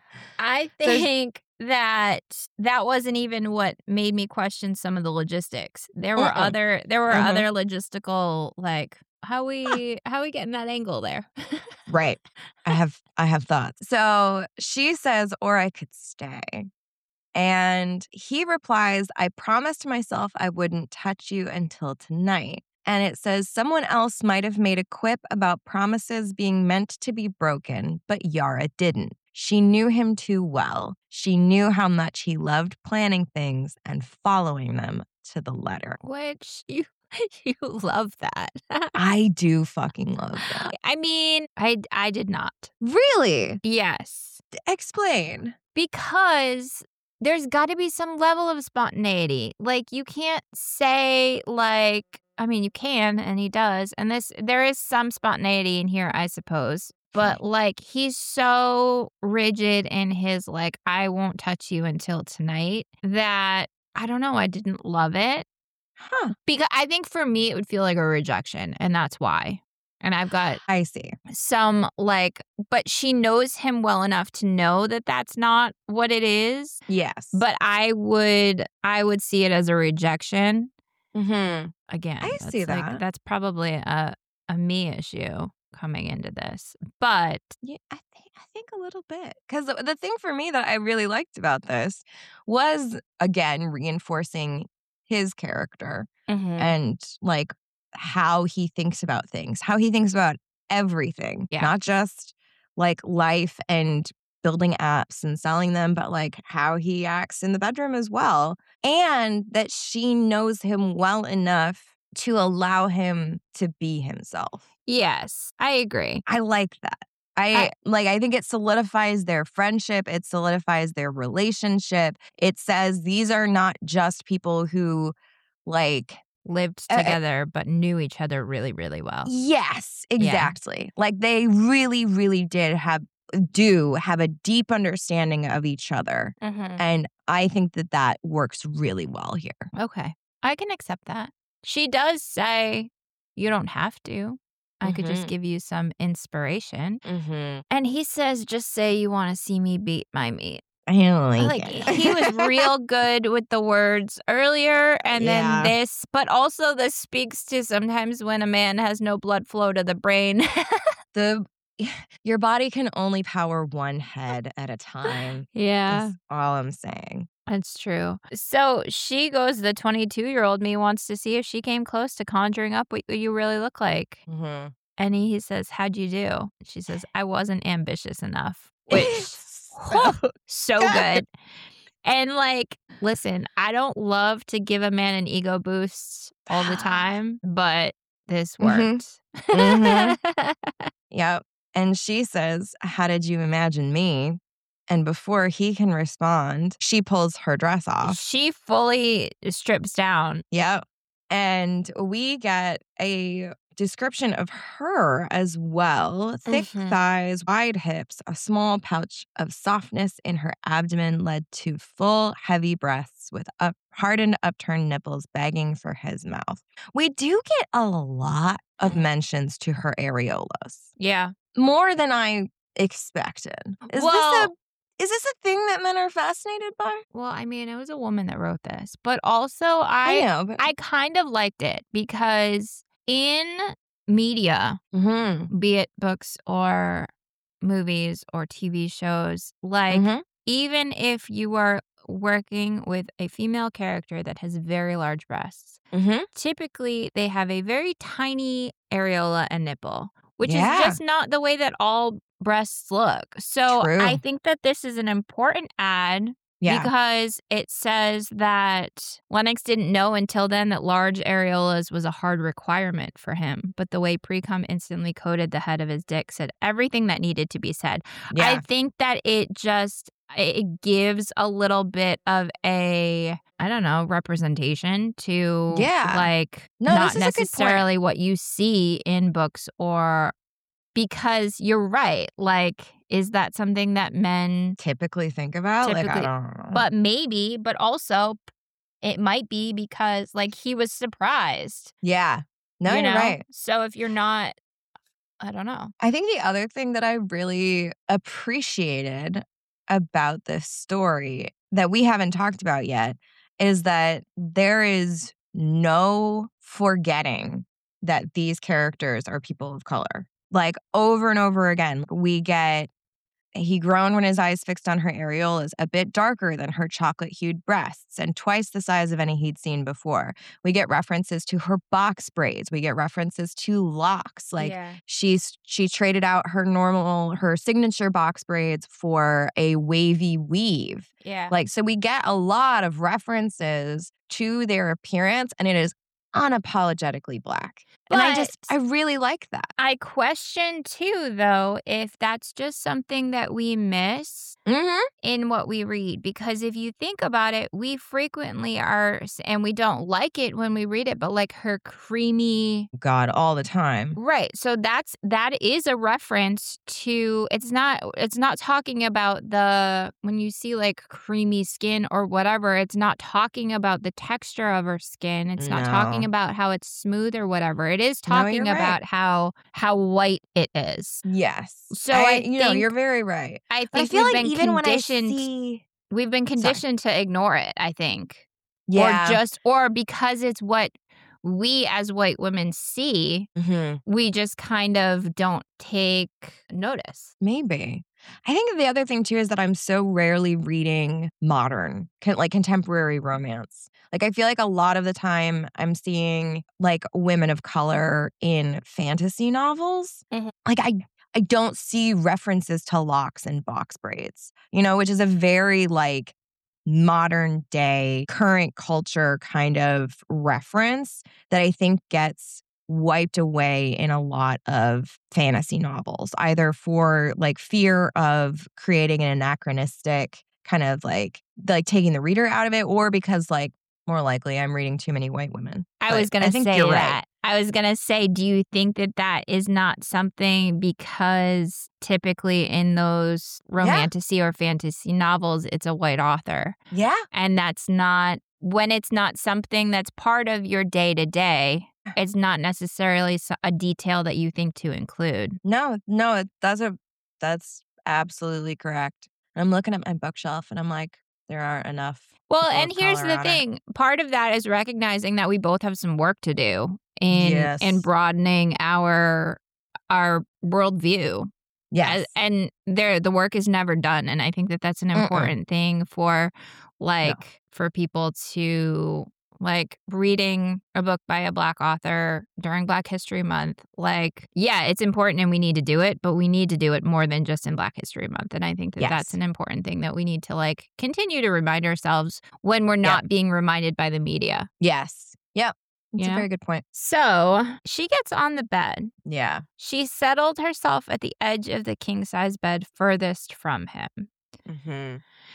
I think that that wasn't even what made me question some of the logistics. There were Mm-mm. other there were Mhm. other logistical like how we how we getting that angle there. Right. I have I have thoughts. So she says, or I could stay. And he replies, I promised myself I wouldn't touch you until tonight. And it says, someone else might have made a quip about promises being meant to be broken, but Yara didn't. She knew him too well. She knew how much he loved planning things and following them to the letter. Which you you love that. I do fucking love that. I mean, I I did not. Really? Yes. Explain. Because there's got to be some level of spontaneity. Like you can't say like I mean you can and he does and this there is some spontaneity in here I suppose. But like he's so rigid in his like I won't touch you until tonight that I don't know, I didn't love it. Huh. Because I think for me it would feel like a rejection and that's why. And I've got I see. some like, but she knows him well enough to know that that's not what it is. Yes. But I would, I would see it as a rejection. Mm-hmm. Again, I that's see like, that. That's probably a a me issue coming into this. But Yeah, I think I think a little bit because the, the thing for me that I really liked about this was again reinforcing his character and like how he thinks about things, how he thinks about everything, Yeah. not just like life and building apps and selling them, but like how he acts in the bedroom as well. And that she knows him well enough to allow him to be himself. yes, I agree. I like that. I, I- like I think it solidifies their friendship, it solidifies their relationship. It says these are not just people who like Lived Uh, uh, together, but knew each other really, really well. yes, exactly. Like they really really did have do have a deep understanding of each other. Mm-hmm. And I think that that works really well here. Okay. I can accept that. She does say, you don't have to. I could just Mhm. give you some inspiration. Mm-hmm. And he says, just say you want to see me beat my meat. I don't like, Like, it. he was real good with the words earlier, and Yeah. then this, but also this speaks to sometimes when a man has no blood flow to the brain. the Your body can only power one head at a time. Yeah, Is all I'm saying. that's true. So she goes, the twenty-two-year-old me wants to see if she came close to conjuring up what you really look like. Mm-hmm. And he, he says, how'd you do? She says, I wasn't ambitious enough. Which, so, so good. good. And like, listen, I don't love to give a man an ego boost all the time, but this worked. Mhm. Yep. And she says, how did you imagine me? And before he can respond, she pulls her dress off. She fully strips down. Yep. And we get a description of her as well. Thick Mhm. thighs, wide hips, a small pouch of softness in her abdomen led to full, heavy breasts with up, hardened, upturned nipples begging for his mouth. We do get a lot of mentions to her areolas. Yeah. More than I expected. Is Well- this a is this a thing that men are fascinated by? Well, I mean, it was a woman that wrote this, but also I I know, but I kind of liked it because in media, Mhm. be it books or movies or T V shows, like Mhm. even if you are working with a female character that has very large breasts, Mhm. typically they have a very tiny areola and nipple, which Yeah. is just not the way that all breasts look. So True. I think that this is an important ad Yeah. because it says that Lennox didn't know until then that large areolas was a hard requirement for him. But the way Pre-Cum instantly coated the head of his dick said everything that needed to be said. Yeah. I think that it just it gives a little bit of a, I don't know, representation to Yeah. like No, not this is a good point. necessarily what you see in books, or because you're right. Like, is that something that men Typically think about? Like, I Typically- don't know. but maybe, but also it might be because like he was surprised. Yeah. No, you you're know? right. So if you're not, I don't know. I think the other thing that I really appreciated about this story that we haven't talked about yet is that there is no forgetting that these characters are people of color. Like over and over again, we get he groaned when his eyes fixed on her areolas, a bit darker than her chocolate-hued breasts and twice the size of any he'd seen before. We get references to her box braids. We get references to locks. Like yeah. she's she traded out her normal her signature box braids for a wavy weave. Yeah. Like so we get a lot of references to their appearance, and it is unapologetically black. And I just But- I really like that. I question too, though, if that's just something that we miss Mhm. in what we read. Because if you think about it, we frequently are, and we don't like it when we read it, but like her creamy. God, all the time. Right. So that's, that is a reference to, it's not, it's not talking about the, when you see like creamy skin or whatever, it's not talking about the texture of her skin. It's not talking No. about how it's smooth or whatever. It is No, talking you're right. about how, how white it is. Yes. So I you know, think- you're very right. I But I think feel we've like been even when I conditioned. see We've been conditioned to ignore it, I think. yeah. Or just, or because it's what we as white women see, Mhm. we just kind of don't take notice. Maybe. I think the other thing too is that I'm so rarely reading modern, con- like contemporary romance. Like I feel like a lot of the time I'm seeing like women of color in fantasy novels. Mhm. Like I I don't see references to locks and box braids, you know, which is a very like modern day, current culture kind of reference that I think gets wiped away in a lot of fantasy novels, either for like fear of creating an anachronistic kind of like like taking the reader out of it, or because like more likely I'm reading too many white women. I But was going I to think say you're right. that. I was going to say, do you think that that is not something because typically in those romantasy or fantasy novels, it's a white author. Yeah. And that's not, when it's not something that's part of your day to day, it's not necessarily a detail that you think to include. No, no, that's a, that's absolutely correct. I'm looking at my bookshelf and I'm like, there aren't enough. Well, and here's the thing. It. Part of that is recognizing that we both have some work to do in yes. in broadening our our worldview. Yes. And there the work is never done. And I think that that's an important Mm-mm. thing for like no. for people to like reading a book by a Black author during Black History Month. Like, yeah, it's important and we need to do it, but we need to do it more than just in Black History Month. And I think that yes. that's an important thing that we need to like continue to remind ourselves when we're not yep. being reminded by the media. Yes. Yep. That's you a know? very good point. So she gets on the bed. Yeah. She settled herself at the edge of the king-size bed furthest from him. Mm-hmm.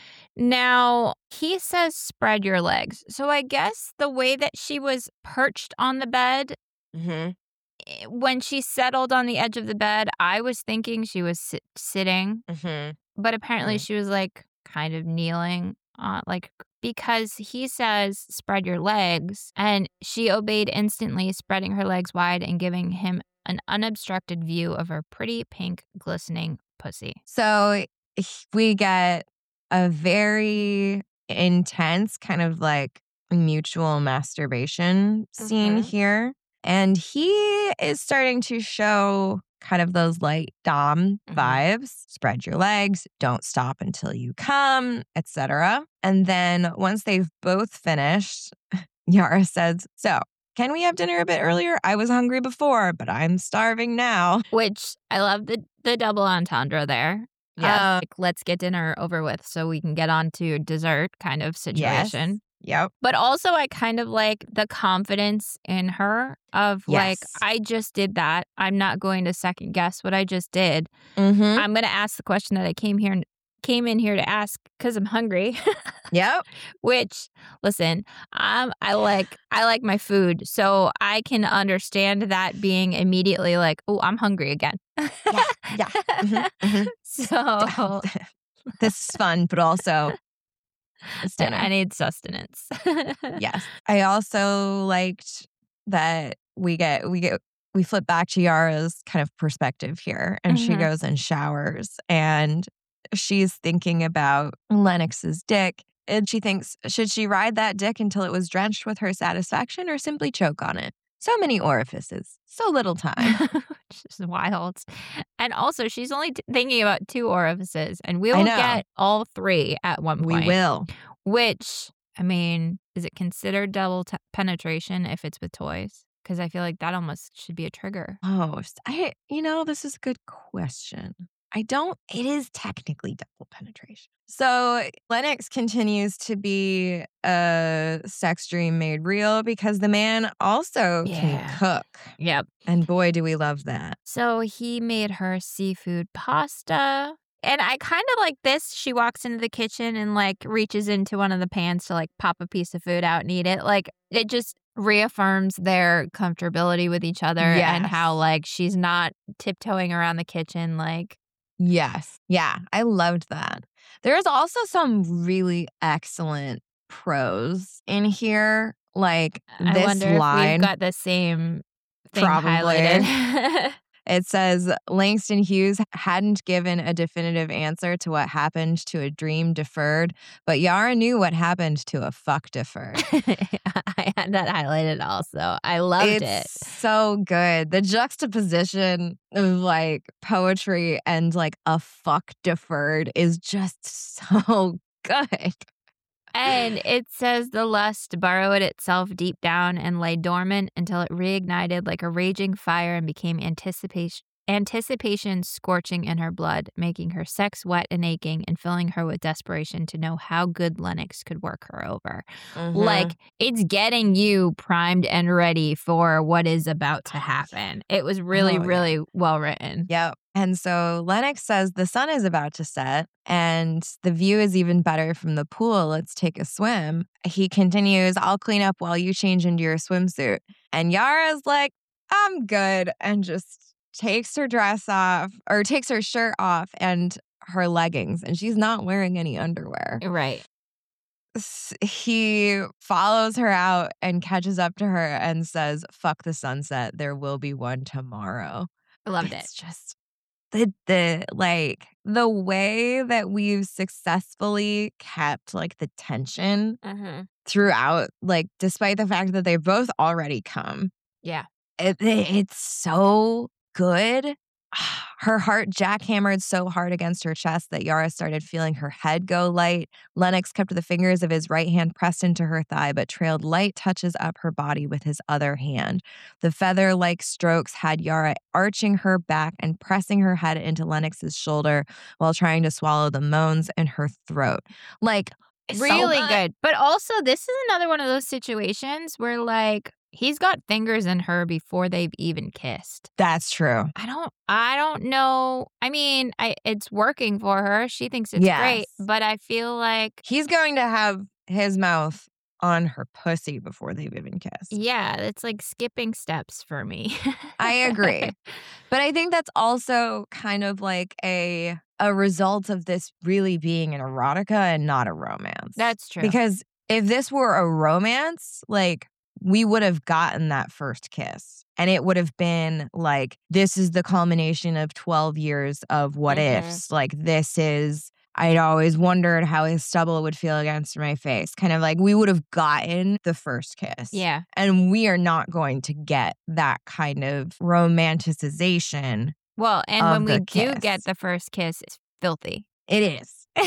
Now, he says, spread your legs. So I guess the way that she was perched on the bed, mm-hmm. when she settled on the edge of the bed, I was thinking she was sit- sitting. Mm-hmm. But apparently mm-hmm. she was like kind of kneeling, uh, like because he says, spread your legs. And she obeyed instantly, spreading her legs wide and giving him an unobstructed view of her pretty pink glistening pussy. So we get a very intense kind of like mutual masturbation scene Mm-hmm. here. And he is starting to show kind of those light dom Mhm. vibes. Spread your legs, don't stop until you come, et cetera. And then once they've both finished, Yara says, so can we have dinner a bit earlier? I was hungry before, but I'm starving now. Which I love the, the double entendre there. Yeah. Uh, like, let's get dinner over with so we can get on to dessert kind of situation. Yes. Yep. But also I kind of like the confidence in her of Yes. like, I just did that. I'm not going to second guess what I just did. Mm-hmm. I'm going to ask the question that I came here came in here to ask because I'm hungry. Yep. Which, listen, um, I like I like my food, so I can understand that being immediately like, oh, I'm hungry again. Yeah. Yeah. Mm-hmm. Mm-hmm. So this is fun, but also it's dinner. I need sustenance. Yes. I also liked that we get we get we flip back to Yara's kind of perspective here, and Mhm. she goes and showers, and she's thinking about Lennox's dick, and she thinks, should she ride that dick until it was drenched with her satisfaction or simply choke on it? So many orifices, so little time. Which is wild. And also, she's only t- thinking about two orifices, and we I will know. get all three at one point. We will. Which, I mean, is it considered double t- penetration if it's with toys? Because I feel like that almost should be a trigger. Oh, I, you know, this is a good question. I don't, it is technically double penetration. So Lennox continues to be a sex dream made real because the man also Yeah. can cook. Yep. And boy, do we love that. So he made her seafood pasta. And I kind of like this. She walks into the kitchen and like reaches into one of the pans to like pop a piece of food out and eat it. Like it just reaffirms their comfortability with each other and Yes. how like she's not tiptoeing around the kitchen. Like, Yes. Yeah, I loved that. There's also some really excellent prose in here. Like I this wonder line. if we've got the same thing Probably. highlighted. It says Langston Hughes hadn't given a definitive answer to what happened to a dream deferred, but Yara knew what happened to a fuck deferred. I had that highlighted also. I loved it's it. so good. The juxtaposition of like poetry and like a fuck deferred is just so good. And it says the lust burrowed itself deep down and lay dormant until it reignited like a raging fire and became anticipation, anticipation scorching in her blood, making her sex wet and aching and filling her with desperation to know how good Lennox could work her over. Mm-hmm. Like, it's getting you primed and ready for what is about to happen. It was really, Oh, yeah. really well written. Yep. And so Lennox says the sun is about to set and the view is even better from the pool. Let's take a swim. He continues, I'll clean up while you change into your swimsuit. And Yara's like, I'm good, and just takes her dress off or takes her shirt off and her leggings, and she's not wearing any underwear. Right. S- He follows her out and catches up to her and says, "Fuck the sunset. There will be one tomorrow." I loved It's it. just the the like the way that we've successfully kept like the tension Uh-huh. throughout, like despite the fact that they've both already come. Yeah. It, it- it's so good. Her heart jackhammered so hard against her chest that Yara started feeling her head go light. Lennox kept the fingers of his right hand pressed into her thigh, but trailed light touches up her body with his other hand. The feather like strokes had Yara arching her back and pressing her head into Lennox's shoulder while trying to swallow the moans in her throat. Like, so Really good. good. But also, this is another one of those situations where, like, he's got fingers in her before they've even kissed. That's true. I don't I don't know. I mean, I it's working for her. She thinks it's great, Yes. but I feel like He's going to have his mouth on her pussy before they've even kissed. yeah, it's like skipping steps for me. I agree. But I think that's also kind of like a a result of this really being an erotica and not a romance. That's true. Because if this were a romance, like we would have gotten that first kiss. And it would have been like, this is the culmination of twelve years of what Mhm. ifs. Like, this is, I'd always wondered how his stubble would feel against my face. Kind of like we would have gotten the first kiss. Yeah. And we are not going to get that kind of romanticization. Well, and Of when we the do kiss. get the first kiss, it's filthy. It is.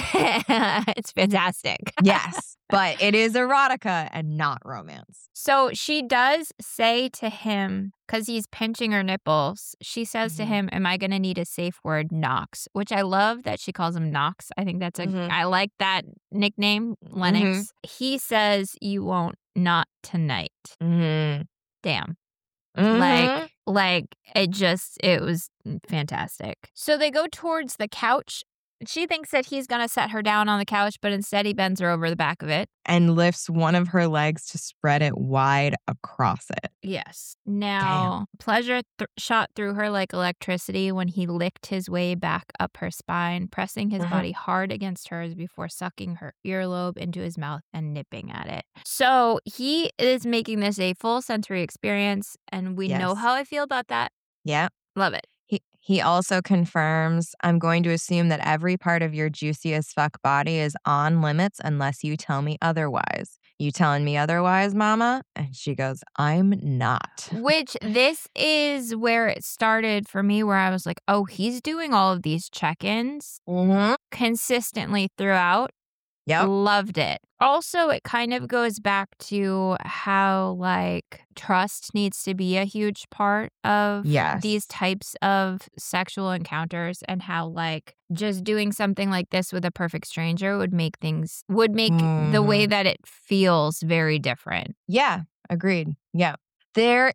It's fantastic. Yes. But it is erotica and not romance. So she does say to him, because he's pinching her nipples, she says Mhm. to him, "Am I going to need a safe word, Knox?" Which I love that she calls him Knox. I think that's a, Mhm. I like that nickname, Lennox. He says, "You won't, not tonight." Mm-hmm. Damn. Mm-hmm. Like, like it just, it was fantastic. So they go towards the couch. She thinks that he's going to set her down on the couch, but instead he bends her over the back of it. And lifts one of her legs to spread it wide across it. Yes. Now, pleasure th- shot through her like electricity when he licked his way back up her spine, pressing his Mhm. body hard against hers before sucking her earlobe into his mouth and nipping at it. So he is making this a full sensory experience, and we know Yes. how I feel about that. Yeah. Love it. He he also confirms, "I'm going to assume that every part of your juicy as fuck body is on limits unless you tell me otherwise. You telling me otherwise, mama?" And she goes, "I'm not." Which this is where it started for me, where I was like, oh, he's doing all of these check-ins Mm-hmm. consistently throughout. Yep. Loved it. Also, it kind of goes back to how, like, trust needs to be a huge part of Yes. these types of sexual encounters, and how, like, just doing something like this with a perfect stranger would make things, would make the way Mhm. that it feels very different. Yeah. Agreed. Yeah. There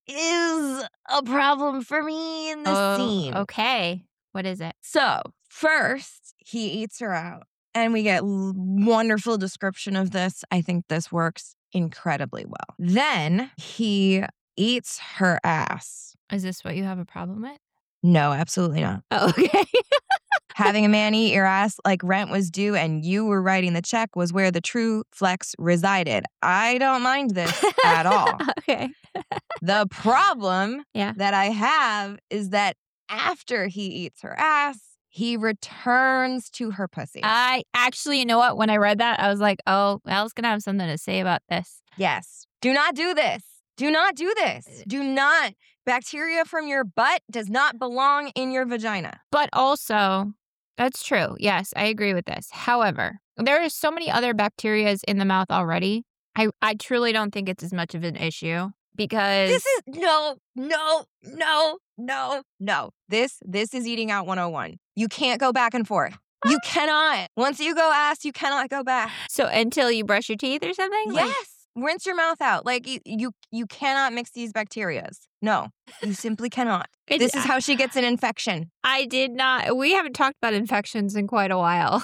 is a problem for me in this Oh, scene. okay. What is it? So, first, he eats her out, and we get l- wonderful description of this. I think this works incredibly well. Then he eats her ass. Is this what you have a problem with? No, absolutely not. Oh, okay. Having a man eat your ass like rent was due and you were writing the check was where the true flex resided. I don't mind this at all. Okay. The problem Yeah. that I have is that after he eats her ass, he returns to her pussy. I actually, you know what? When I read that, I was like, oh, Al's going to have something to say about this. Yes. Do not do this. Do not do this. Do not. Bacteria from your butt does not belong in your vagina. But also, that's true. Yes, I agree with this. However, there are so many other bacterias in the mouth already. I, I truly don't think it's as much of an issue because This is no, no, no, no, no. This this is eating out one oh one. You can't go back and forth. You cannot. Once you go ass, you cannot go back. so until you brush your teeth or something? Like, Yes. rinse your mouth out. Like you, you, you cannot mix these bacterias. No, you simply cannot. It- This is how she gets an infection. I did not. We haven't talked about infections in quite a while.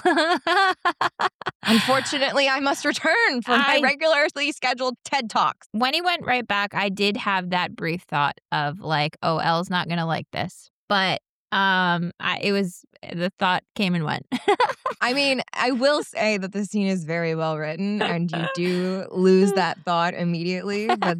Unfortunately, I must return for my I- regularly scheduled TED Talks. When he went right back, I did have that brief thought of like, oh, Elle's not going to like this. But um, I, it was, the thought came and went. I mean, I will say that the scene is very well written and you do lose that thought immediately. But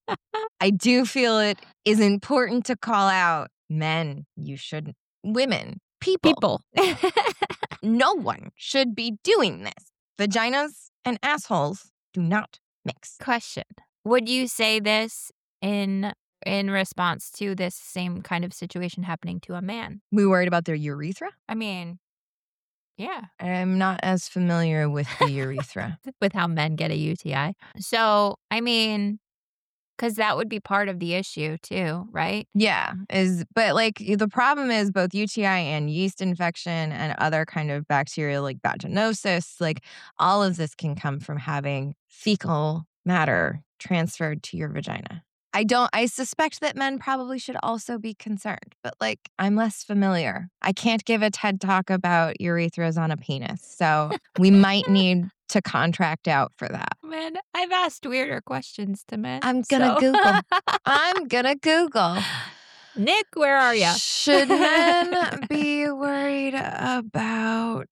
I do feel it is important to call out men. You shouldn't. Women. People. People. No one should be doing this. Vaginas and assholes do not mix. Question. Would you say this in in response to this same kind of situation happening to a man? We worried about their urethra? I mean, yeah. I'm not as familiar with the urethra. With how men get a U T I. So, I mean, because that would be part of the issue too, right? Yeah, is but like the problem is both U T I and yeast infection and other kind of bacteria like vaginosis, like all of this can come from having fecal matter transferred to your vagina. I don't I suspect that men probably should also be concerned, but like I'm less familiar. I can't give a TED Talk about urethras on a penis. So we might need to contract out for that. Man, I've asked weirder questions to men. I'm gonna so- Google. I'm gonna Google. Nick, where are you? Should men be worried about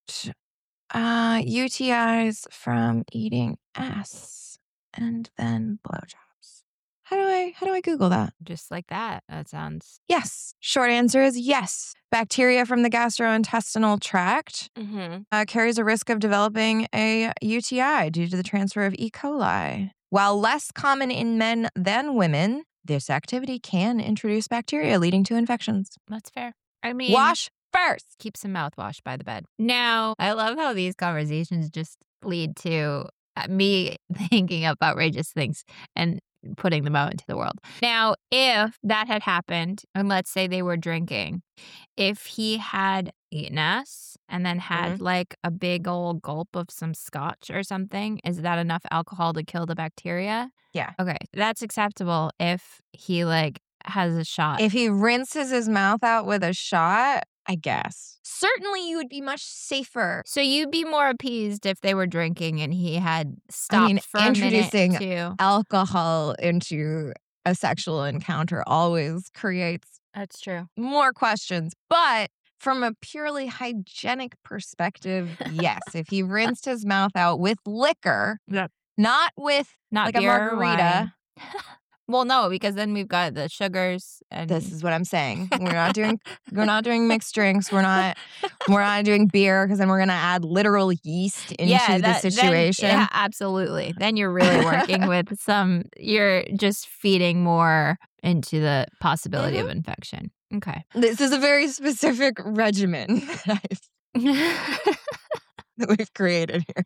uh, U T Is from eating ass and then blowjobs? How do I how do I Google that? Just like that. That sounds. Yes. Short answer is yes. Bacteria from the gastrointestinal tract Mm-hmm. uh, carries a risk of developing a U T I due to the transfer of E. coli. While less common in men than women, this activity can introduce bacteria leading to infections. That's fair. I mean, Wash first. keep some mouthwash by the bed. Now, I love how these conversations just lead to uh, me thinking of outrageous things and putting them out into the world. Now, if that had happened, and let's say they were drinking, if he had eaten ass and then had like a big old gulp of some scotch or something, is that enough alcohol to kill the bacteria? Yeah. Okay, that's acceptable if he like has a shot. If he rinses his mouth out with a shot, I guess. Certainly you would be much safer. So you'd be more appeased if they were drinking and he had stopped mean, for a introducing- minute to. Alcohol into a sexual encounter always creates That's true. more questions. But from a purely hygienic perspective, yes. If he rinsed his mouth out with liquor, Yeah. not with Not like a beer or margarita. wine. Well, no, because then we've got the sugars and This is what I'm saying. We're not doing we're not doing mixed drinks. We're not we're not doing beer because then we're gonna add literal yeast into yeah, the that- then- situation. yeah, absolutely. Then you're really working with some. You're just feeding more into the possibility Mhm. of infection. Okay. This is a very specific regimen that I've- that we've created here.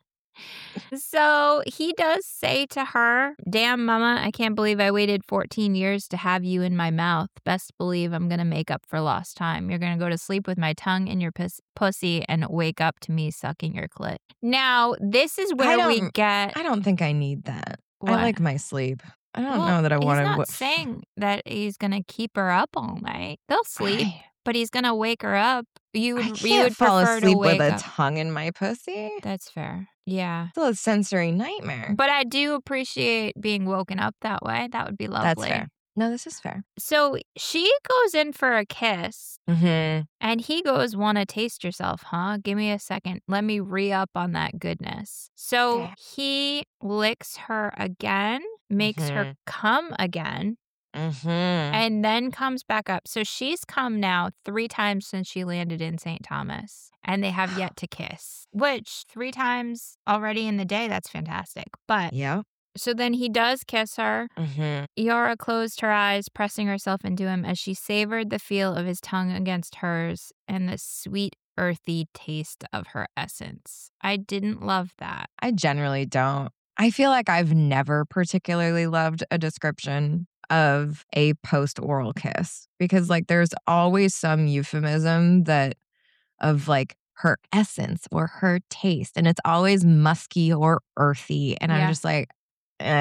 So he does say to her, "Damn, mama, I can't believe I waited fourteen years to have you in my mouth. Best believe I'm going to make up for lost time. You're going to go to sleep with my tongue in your pus- pussy and wake up to me sucking your clit." Now, this is where we don't- get. I don't think I need that. What? I like my sleep. I don't Well, know that I want He's to. not saying that he's going to keep her up all night. They'll sleep, but he's going to wake her up. You, I would- can't you would fall prefer asleep to wake with a up. tongue in my pussy. That's fair. Yeah. Still a sensory nightmare. But I do appreciate being woken up that way. That would be lovely. That's fair. No, this is fair. So she goes in for a kiss Mm-hmm. and he goes, "Want to taste yourself, huh? Give me a second. Let me re up on that goodness." So Okay. he licks her again, makes her Mhm. come again, Mm-hmm. and then comes back up. So she's come now three times since she landed in Saint Thomas, and they have yet to kiss, which three times already in the day, that's fantastic. But Yep. so then he does kiss her. Mm-hmm. Yara closed her eyes, pressing herself into him as she savored the feel of his tongue against hers and the sweet, earthy taste of her essence. I didn't love that. I generally don't. I feel like I've never particularly loved a description of a post oral kiss because, like, there's always some euphemism that of like her essence or her taste, and it's always musky or earthy. And Yeah. I'm just like, eh,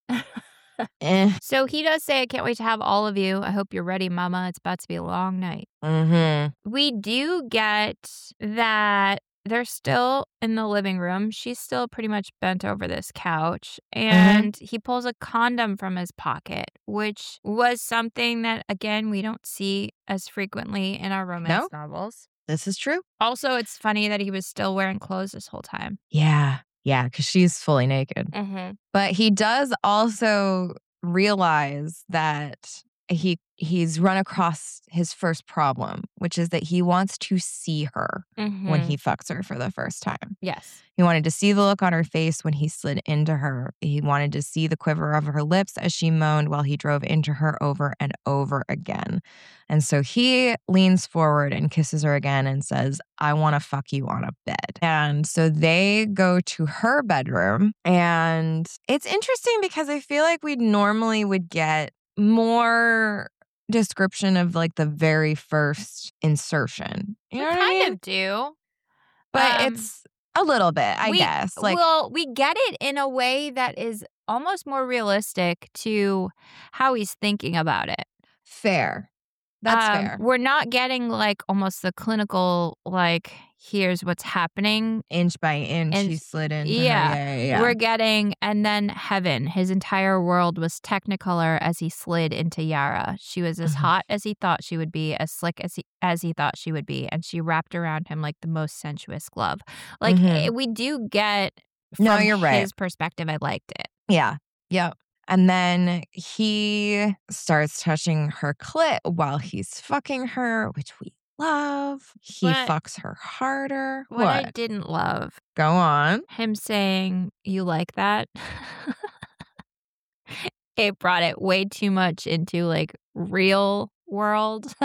Eh. So he does say, I can't wait to have all of you. I hope you're ready, Mama. It's about to be a long night. Mm-hmm. We do get that they're still in the living room. She's still pretty much bent over this couch. And he pulls a condom from his pocket, which was something that, again, we don't see as frequently in our romance No. novels. This is true. Also, it's funny that he was still wearing clothes this whole time. Yeah. Yeah, because she's fully naked. Mm-hmm. But he does also realize that he he's run across his first problem, which is that he wants to see her Mm-hmm. when he fucks her for the first time. Yes. He wanted to see the look on her face when he slid into her. He wanted to see the quiver of her lips as she moaned while he drove into her over and over again. And so he leans forward and kisses her again and says, I want to fuck you on a bed. And so they go to her bedroom. And it's interesting because I feel like we normally would get more description of like the very first insertion. You know we what kind I mean? of do. But Um, it's a little bit, I we, guess. Like, well, we get it in a way that is almost more realistic to how he's thinking about it. fair. That's Um, fair. We're not getting like almost the clinical, like, here's what's happening. Inch by inch, And- he slid into yeah, her. Yeah, yeah, yeah. We're getting, and then heaven. His entire world was technicolor as he slid into Yara. She was as Mhm. hot as he thought she would be, as slick as he, as he thought she would be, and she wrapped around him like the most sensuous glove. Like, Mhm. eh, we do get from No, you're right. his perspective, I liked it. Yeah. Yep. And then he starts touching her clit while he's fucking her, which we love. He What- fucks her harder. What, What? I didn't love, Go on. him saying, you like that? It brought it way too much into like real world.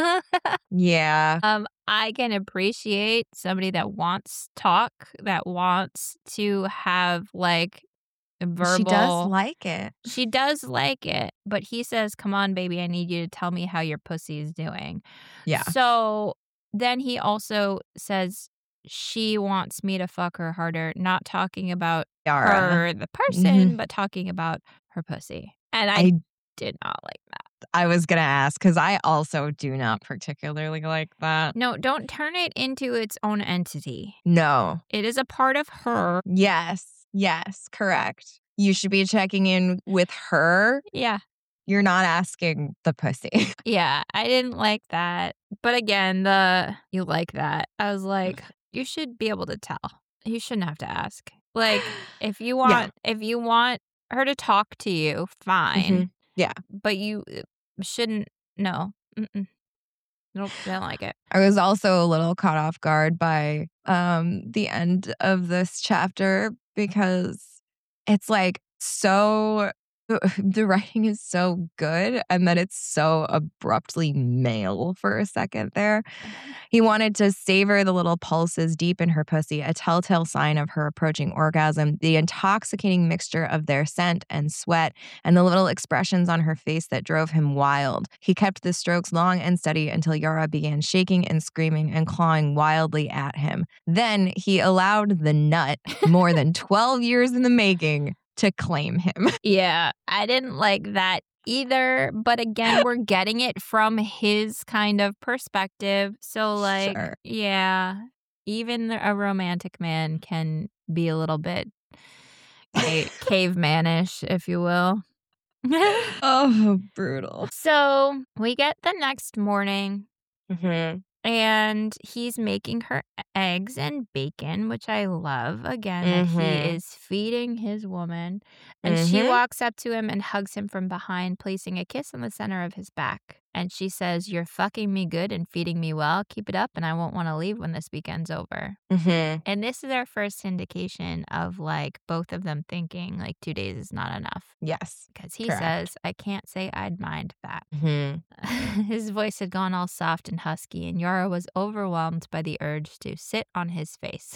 Yeah. um, I can appreciate somebody that wants talk, that wants to have like verbal. She does like it. She does like it, but he says, come on, baby, I need you to tell me how your pussy is doing. Yeah. So then he also says, she wants me to fuck her harder, not talking about Yara. her, the person, but talking about her pussy. And I, I did not like that. I was going to ask because I also do not particularly like that. No, don't turn it into its own entity. No. It is a part of her. Yes. Yes. Correct. You should be checking in with her. Yeah. You're not asking the pussy. Yeah. I didn't like that. But again, the you like that. I was like, you should be able to tell. You shouldn't have to ask. Like, if you want, Yeah. if you want her to talk to you, fine. Mhm. Yeah. But you shouldn't. No. Mm-mm. Nope. Don't like it. I was also a little caught off guard by um, the end of this chapter because it's like so, the writing is so good and then it's so abruptly male for a second there. He wanted to savor the little pulses deep in her pussy, a telltale sign of her approaching orgasm, the intoxicating mixture of their scent and sweat, and the little expressions on her face that drove him wild. He kept the strokes long and steady until Yara began shaking and screaming and clawing wildly at him. Then he allowed the nut, more than twelve years in the making, to claim him. Yeah, I didn't like that either. But again, we're getting it from his kind of perspective. So, like, Sure. yeah, even a romantic man can be a little bit ca- cavemanish, if you will. Oh, brutal. So we get the next morning. Mm-hmm. And he's making her eggs and bacon, which I love. Again, that Mhm. he is feeding his woman. And she Mhm. walks up to him and hugs him from behind, placing a kiss on the center of his back. And she says, you're fucking me good and feeding me well. Keep it up, and I won't want to leave when this weekend's over. Mm-hmm. And this is our first indication of like both of them thinking like two days is not enough. Yes. Because he Correct. says, I can't say I'd mind that. Mm-hmm. His voice had gone all soft and husky, and Yara was overwhelmed by the urge to sit on his face.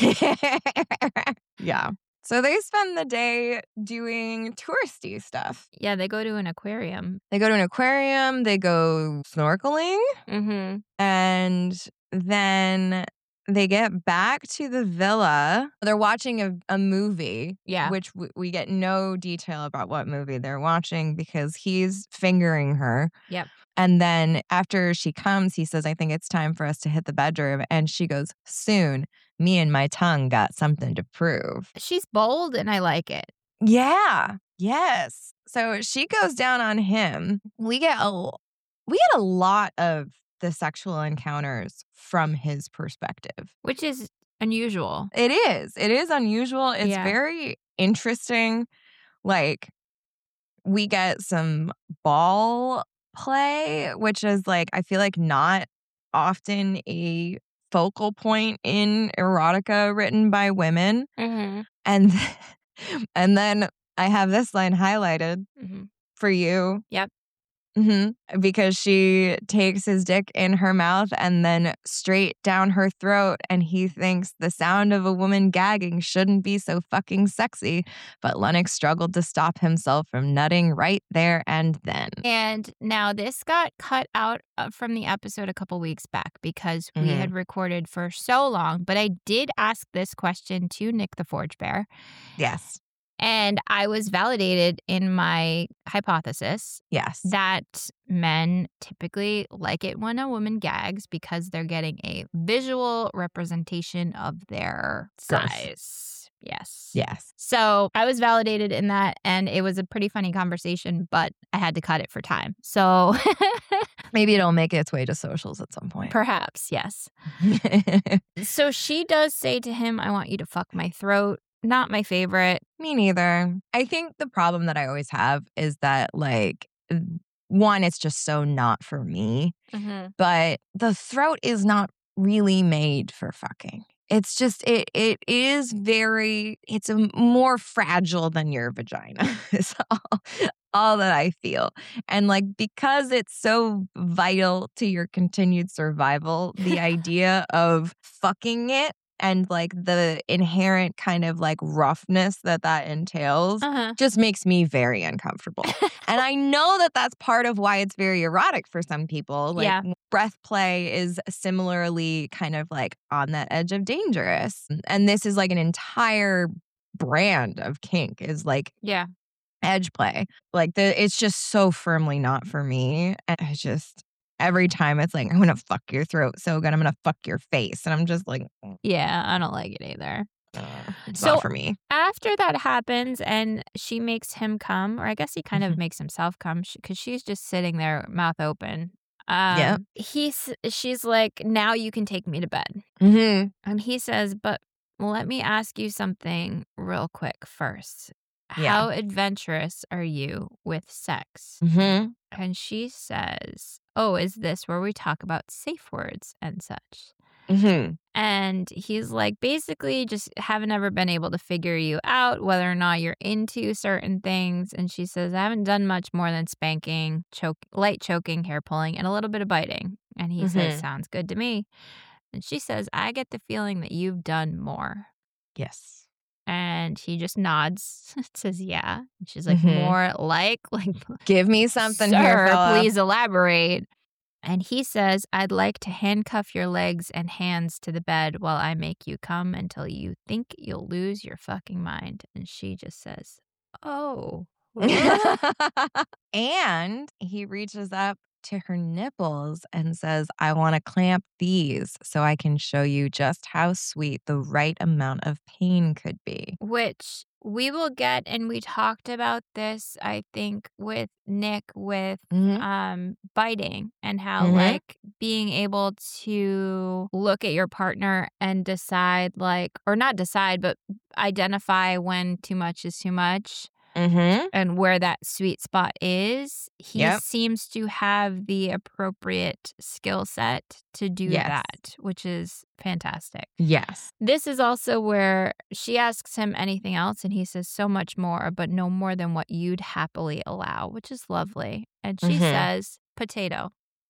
Yeah. So they spend the day doing touristy stuff. Yeah, they go to an aquarium. They go to an aquarium, they go snorkeling, Mm-hmm. and then they get back to the villa. They're watching a, a movie, Yeah. which w- we get no detail about what movie they're watching because he's fingering her. Yep. And then after she comes, he says, I think it's time for us to hit the bedroom. And she goes, soon. Me and my tongue got something to prove. She's bold and I like it. Yeah. Yes. So she goes down on him. We get a we get a lot of the sexual encounters from his perspective. Which is unusual. It is. It is unusual. It's Yeah. very interesting. Like, we get some ball play, which is like, I feel like not often a focal point in erotica written by women. Mm-hmm. And, and then I have this line highlighted Mm-hmm. for you. Yep. Mm-hmm. Because she takes his dick in her mouth and then straight down her throat. And he thinks the sound of a woman gagging shouldn't be so fucking sexy. But Lennox struggled to stop himself from nutting right there and then. And now this got cut out uh, from the episode a couple weeks back because we Mhm. had recorded for so long. But I did ask this question to Nick the Forge Bear. Yes. And I was validated in my hypothesis Yes. that men typically like it when a woman gags because they're getting a visual representation of their Girth. size. Yes. Yes. So I was validated in that, and it was a pretty funny conversation, but I had to cut it for time. So Maybe it'll make its way to socials at some point. perhaps, yes. So she does say to him, I want you to fuck my throat. Not my favorite. Me neither. I think the problem that I always have is that, like, one, it's just so not for me, Mm-hmm. but the throat is not really made for fucking. It's just, it it is very, it's a, more fragile than your vagina is all, all that I feel. And like, because it's so vital to your continued survival, the idea of fucking it and like the inherent kind of like roughness that that entails Uh-huh. just makes me very uncomfortable. And I know that that's part of why it's very erotic for some people. Like, Yeah. breath play is similarly kind of like on that edge of dangerous. And this is like an entire brand of kink is like Yeah. edge play. Like, the it's just so firmly not for me. And I just, every time it's like, I'm going to fuck your throat so good. I'm going to fuck your face. And I'm just like, Yeah, I don't like it either. uh, it's So- not for me. After that happens and she makes him come, or I guess he kind of Mhm. makes himself come because she's just sitting there, mouth open. Um, Yep. He's, she's like, now you can take me to bed. Mm-hmm. And he says, but let me ask you something real quick first. Yeah. How adventurous are you with sex? Mm-hmm. And she says, oh, is this where we talk about safe words and such? Mm-hmm. And he's like, basically, just haven't ever been able to figure you out, whether or not you're into certain things. And she says, I haven't done much more than spanking, choke, light choking, hair pulling, and a little bit of biting. And he says, Mhm. sounds good to me. And she says, I get the feeling that you've done more. Yes. And he just nods, says, yeah. And she's like, Mhm. more like, like, Give me something sir, here, fella. please elaborate. And he says, I'd like to handcuff your legs and hands to the bed while I make you come until you think you'll lose your fucking mind. And she just says, oh. And he reaches up to her nipples and says, I want to clamp these so I can show you just how sweet the right amount of pain could be. Which we will get, and we talked about this, I think, with Nick with Mhm. um biting and how Mhm. like being able to look at your partner and decide like, or not decide, but identify when too much is too much Mm-hmm. and where that sweet spot is. He Yep. seems to have the appropriate skill set to do Yes. that, which is fantastic. Yes. This is also where she asks him anything else, and he says so much more, but no more than what you'd happily allow, which is lovely. And she Mhm. says, potato.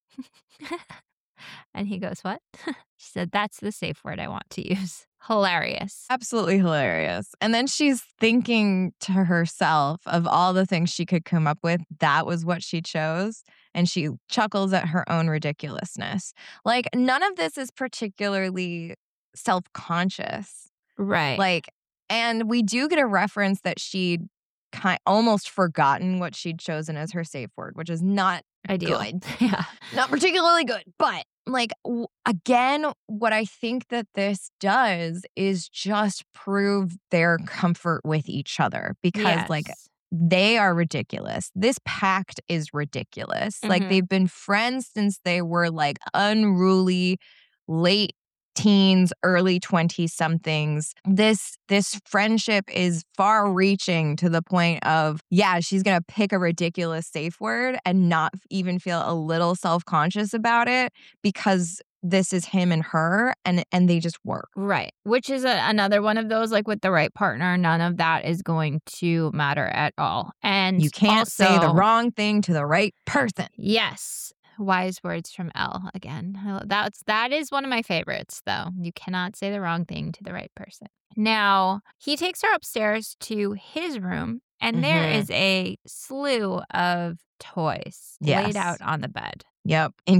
And he goes, what? She said, that's the safe word I want to use. Hilarious. Absolutely hilarious. And then she's thinking to herself of all the things she could come up with. That was what she chose. And she chuckles at her own ridiculousness. Like, none of this is particularly self-conscious. Right. Like, and we do get a reference that she'd kind almost forgotten what she'd chosen as her safe word, which is not Ideal. good. Yeah. Not particularly good. But like, w- again, what I think that this does is just prove their comfort with each other because Yes. like they are ridiculous. This pact is ridiculous. Like Mhm. they've been friends since they were like unruly late teens, early twenty somethings. This this friendship is far reaching to the point of, yeah, she's going to pick a ridiculous safe word and not even feel a little self-conscious about it because this is him and her and and they just work. Right. Which is a, another one of those, like with the right partner, none of that is going to matter at all. And You can't also, say the wrong thing to the right person. Yes. Wise words from Elle again. I lo- That's that is one of my favorites, though. You cannot say the wrong thing to the right person. Now, he takes her upstairs to his room, and there Mhm. is a slew of toys Yes. laid out on the bed. Yep, In-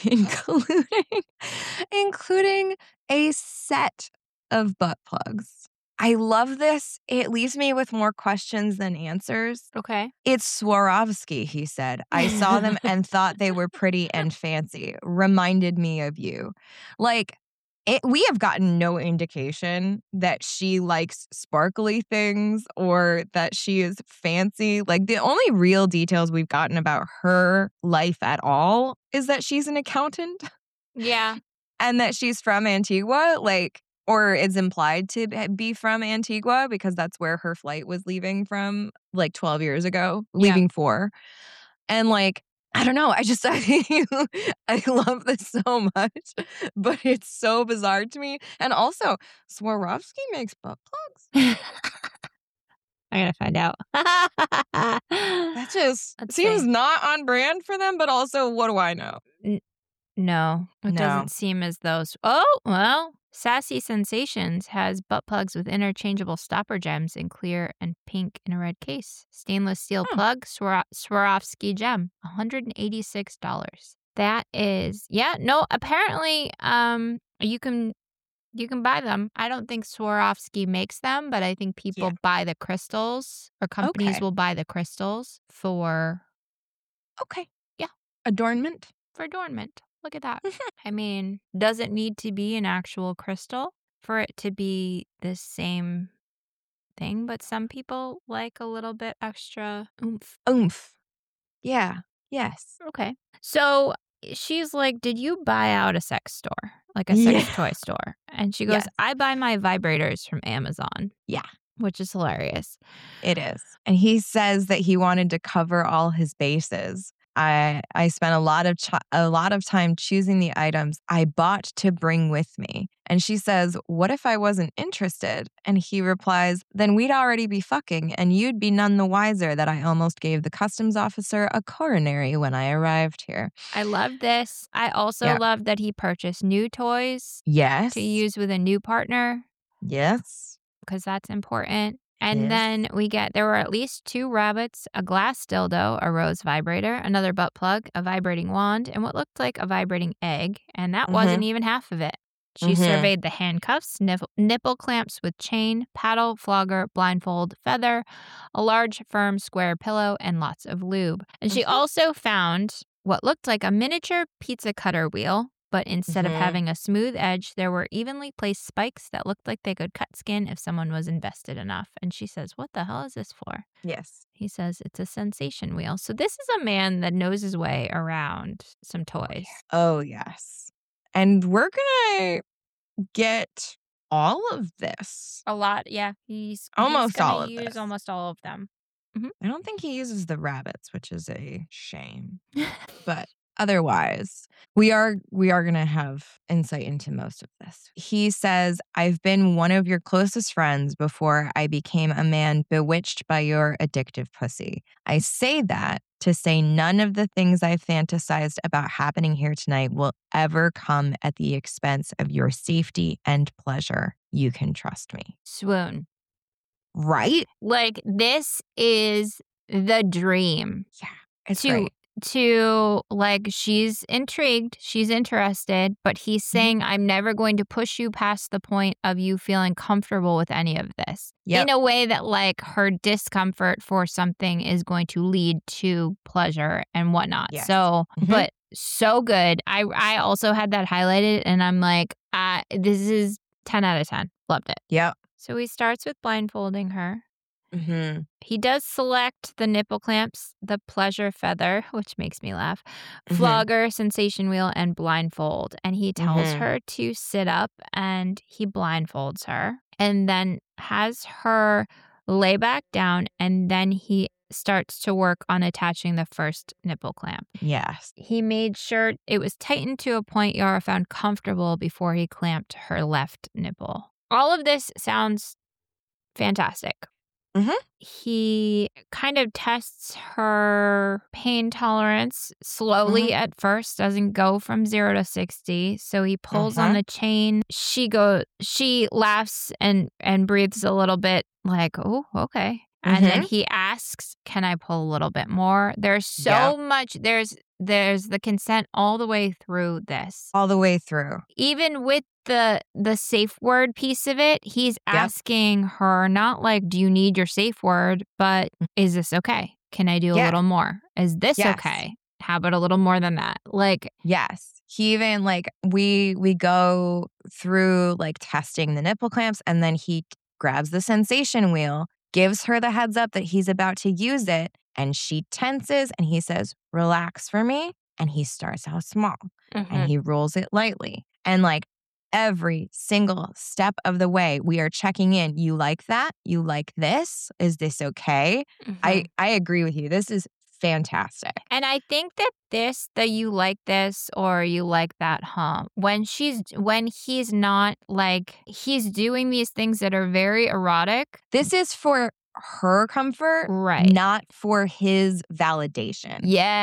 including including a set of butt plugs. I love this. It leaves me with more questions than answers. Okay. It's Swarovski, he said. I saw them and thought they were pretty and fancy. Reminded me of you. Like, it, we have gotten no indication that she likes sparkly things or that she is fancy. Like, the only real details we've gotten about her life at all is that she's an accountant Yeah. and that she's from Antigua. Like, or is implied to be from Antigua because that's where her flight was leaving from like twelve years ago, Yeah. leaving for. And like, I don't know. I just, I, I love this so much, but it's so bizarre to me. And also, Swarovski makes butt plugs. I gotta find out. That just Let's seems see. not on brand for them, but also, what do I know? No, it No. doesn't seem as though. Oh, well, Sassy Sensations has butt plugs with interchangeable stopper gems in clear and pink in a red case. Stainless steel Hmm. plug, Swaro- Swarovski gem, one hundred eighty-six dollars. That is, yeah, no, apparently um, you can you can buy them. I don't think Swarovski makes them, but I think people Yeah. buy the crystals or companies Okay. will buy the crystals for Okay. Yeah. Adornment. for adornment. Look at that. Mhm. I mean, does it need to be an actual crystal for it to be the same thing? But some people like a little bit extra oomph. Oomph. Yeah. Yes. Okay. So she's like, did you buy out a sex store? Like a sex Yeah. toy store? And she goes, Yes. I buy my vibrators from Amazon. Yeah. Which is hilarious. It is. And he says that he wanted to cover all his bases. I I spent a lot of ch- a lot of time choosing the items I bought to bring with me. And she says, "What if I wasn't interested?" And he replies, "Then we'd already be fucking and you'd be none the wiser that I almost gave the customs officer a coronary when I arrived here." I love this. I also Yeah. love that he purchased new toys Yes. to use with a new partner. Yes. Because that's important. And Yes. then we get, there were at least two rabbits, a glass dildo, a rose vibrator, another butt plug, a vibrating wand, and what looked like a vibrating egg. And that Mhm. wasn't even half of it. She Mhm. surveyed the handcuffs, nipple, nipple clamps with chain, paddle, flogger, blindfold, feather, a large, firm, square pillow, and lots of lube. And she Mhm. also found what looked like a miniature pizza cutter wheel. But instead Mhm. of having a smooth edge, there were evenly placed spikes that looked like they could cut skin if someone was invested enough. And she says, what the hell is this for? Yes. He says, it's a sensation wheel. So this is a man that knows his way around some toys. Oh, yes. And we're going to get all of this. A lot, yeah. He's Almost he's gonna all of use this. almost all of them. I don't think he uses the rabbits, which is a shame. But otherwise, we are we are going to have insight into most of this. He says, "I've been one of your closest friends before I became a man bewitched by your addictive pussy. I say that to say none of the things I've fantasized about happening here tonight will ever come at the expense of your safety and pleasure. You can trust me." Swoon. Right? Like, this is the dream. Yeah. It's to great. to, like, she's intrigued, she's interested, but he's saying, mm-hmm. I'm never going to push you past the point of you feeling comfortable with any of this. Yep. In a way that, like, her discomfort for something is going to lead to pleasure and whatnot. Yes. So, mm-hmm. but so good. I, I also had that highlighted, and I'm like, uh, this is ten out of ten. Loved it. Yep. So he starts with blindfolding her. Mm-hmm. He does select the nipple clamps, the pleasure feather, which makes me laugh, mm-hmm. flogger, sensation wheel, and blindfold. And he tells mm-hmm. her to sit up, and he blindfolds her and then has her lay back down. And then he starts to work on attaching the first nipple clamp. Yes. He made sure it was tightened to a point Yara found comfortable before he clamped her left nipple. All of this sounds fantastic. Mm-hmm. He kind of tests her pain tolerance slowly mm-hmm. at first, doesn't go from zero to sixty. So he pulls uh-huh. on the chain. She go, she laughs and, and breathes a little bit like, oh, okay. And mm-hmm. then he asks, can I pull a little bit more? There's so yep. much. There's there's the consent all the way through this. All the way through. Even with the the safe word piece of it, he's yep. asking her not like, do you need your safe word, but is this okay? Can I do a yeah. little more? Is this yes. okay? How about a little more than that? Like, yes. He even like we we go through like testing the nipple clamps, and then he grabs the sensation wheel, gives her the heads up that he's about to use it, and she tenses, and he says, relax for me. And he starts out small mm-hmm. and he rolls it lightly. And like every single step of the way, we are checking in. You like that? You like this? Is this okay? Mm-hmm. I, I agree with you. This is fantastic. And I think that this, that you like this or you like that, huh? When she's, when he's not like, he's doing these things that are very erotic. This is for her comfort, right? Not for his validation.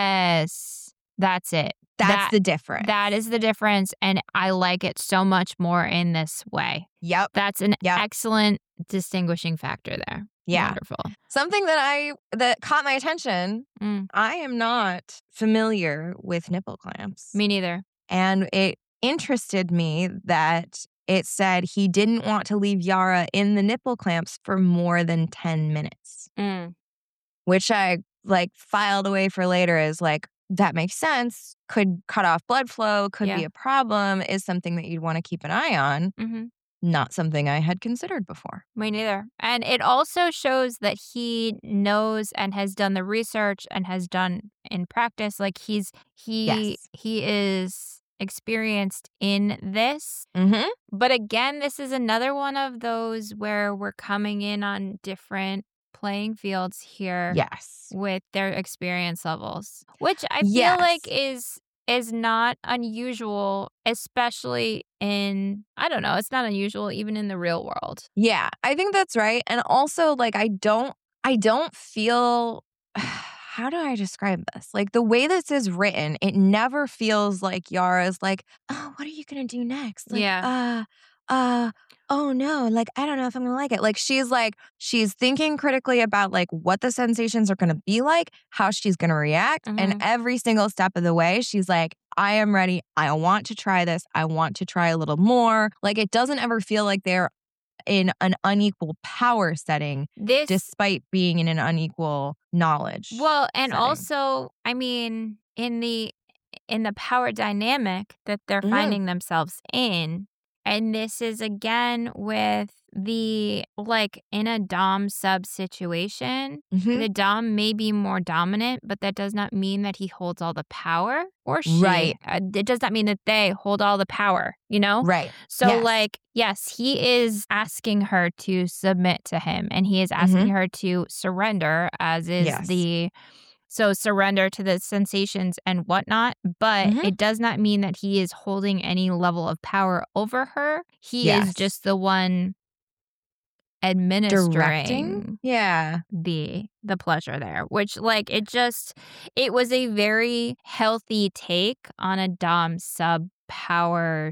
Yes. That's it. That's that, the difference. That is the difference. And I like it so much more in this way. Yep. That's an yep. excellent distinguishing factor there. Yeah. Wonderful. Something that I, that caught my attention. Mm. I am not familiar with nipple clamps. Me neither. And it interested me that it said he didn't want to leave Yara in the nipple clamps for more than ten minutes. Mm. Which I like filed away for later as like, that makes sense. Could cut off blood flow, could yeah. be a problem, is something that you'd want to keep an eye on. Mm-hmm. Not something I had considered before. Me neither. And it also shows that he knows and has done the research and has done in practice. Like he's, he, yes. he is experienced in this. Mm-hmm. But again, this is another one of those where we're coming in on different playing fields here. Yes. With their experience levels, which I feel yes. like is is not unusual, especially in, I don't know, it's not unusual even in the real world. Yeah, I think that's right. And also like I don't I don't feel how do I describe this? Like the way this is written, it never feels like Yara's like, oh, what are you gonna do next? Like, yeah. Uh uh oh no, like, I don't know if I'm gonna like it. Like, she's like, she's thinking critically about like what the sensations are gonna be like, how she's gonna react. Mm-hmm. And every single step of the way, she's like, I am ready. I want to try this. I want to try a little more. Like, it doesn't ever feel like they're in an unequal power setting, this, despite being in an unequal knowledge. Well, and setting. Also, I mean, in the in the power dynamic that they're mm-hmm. finding themselves in. And this is again with the, like, in a dom sub situation, mm-hmm. the dom may be more dominant, but that does not mean that he holds all the power, or she. Right. Uh, it does not mean that they hold all the power, you know? Right. So, yes. like, yes, he is asking her to submit to him, and he is asking mm-hmm. her to surrender, as is yes. the... So surrender to the sensations and whatnot, but mm-hmm. it does not mean that he is holding any level of power over her. He yes. is just the one administering Directing? Yeah. the the pleasure there, which, like, it just, it was a very healthy take on a dom sub power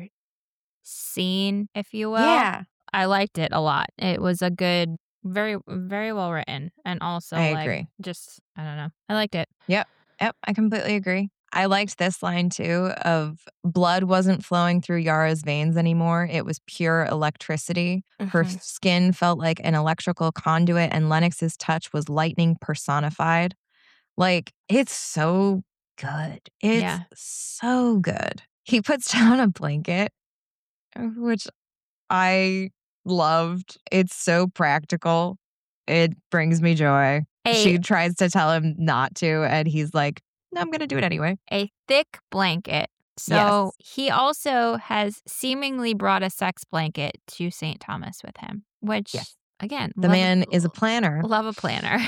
scene, if you will. Yeah. I liked it a lot. It was a good... Very, very well written. And also, I like, agree. just, I don't know. I liked it. Yep. Yep, I completely agree. I liked this line too of blood wasn't flowing through Yara's veins anymore. It was pure electricity. Her Mhm. skin felt like an electrical conduit and Lennox's touch was lightning personified. Like, it's so good. It's Yeah. so good. He puts down a blanket, which I loved. It's so practical. It brings me joy. A She tries to tell him not to, and he's like, no, I'm going to do it anyway. a thick blanket. So Yes. he also has seemingly brought a sex blanket to Saint Thomas with him, which Yes. again, The love, man is a planner. love a planner.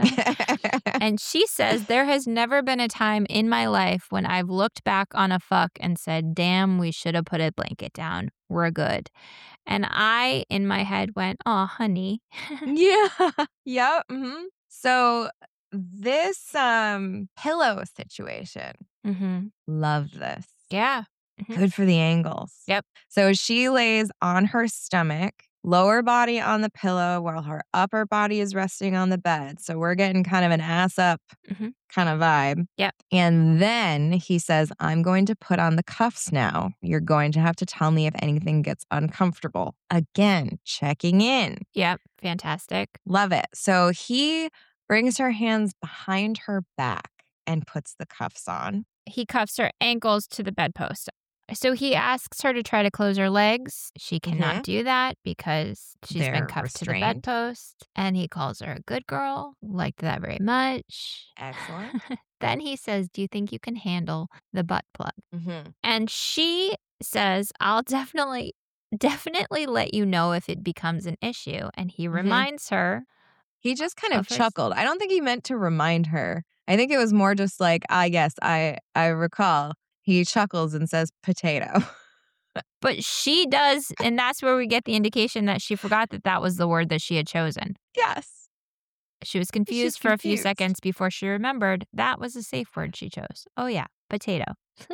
And she says, there has never been a time in my life when I've looked back on a fuck and said, damn, we should have put a blanket down. We're good. And I, in my head, went, oh, honey. Yeah. Yep. hmm So this um pillow situation, Mm-hmm. love this. Yeah. Mhm. Good for the angles. Yep. So she lays on her stomach, lower body on the pillow while her upper body is resting on the bed. So we're getting kind of an ass up Mhm. kind of vibe. Yep. And then he says, I'm going to put on the cuffs now. You're going to have to tell me if anything gets uncomfortable. Again, checking in. Yep. Fantastic. Love it. So he brings her hands behind her back and puts the cuffs on. He cuffs her ankles to the bedpost. So he asks her to try to close her legs. She cannot Mhm. do that because she's been They're cuffed to the restrained. bedpost. And he calls her a good girl. Liked that very much. Excellent. Then he says, do you think you can handle the butt plug? Mm-hmm. And she says, I'll definitely, definitely let you know if it becomes an issue. And he Mhm. reminds her. He just kind of Of her s- chuckled. I don't think he meant to remind her. I think it was more just like, ah, yes, I, I recall. He chuckles and says potato. But she does, and that's where we get the indication that she forgot that that was the word that she had chosen. Yes. She was confused She's for a few confused. seconds before she remembered that was a safe word she chose. Oh, yeah, potato.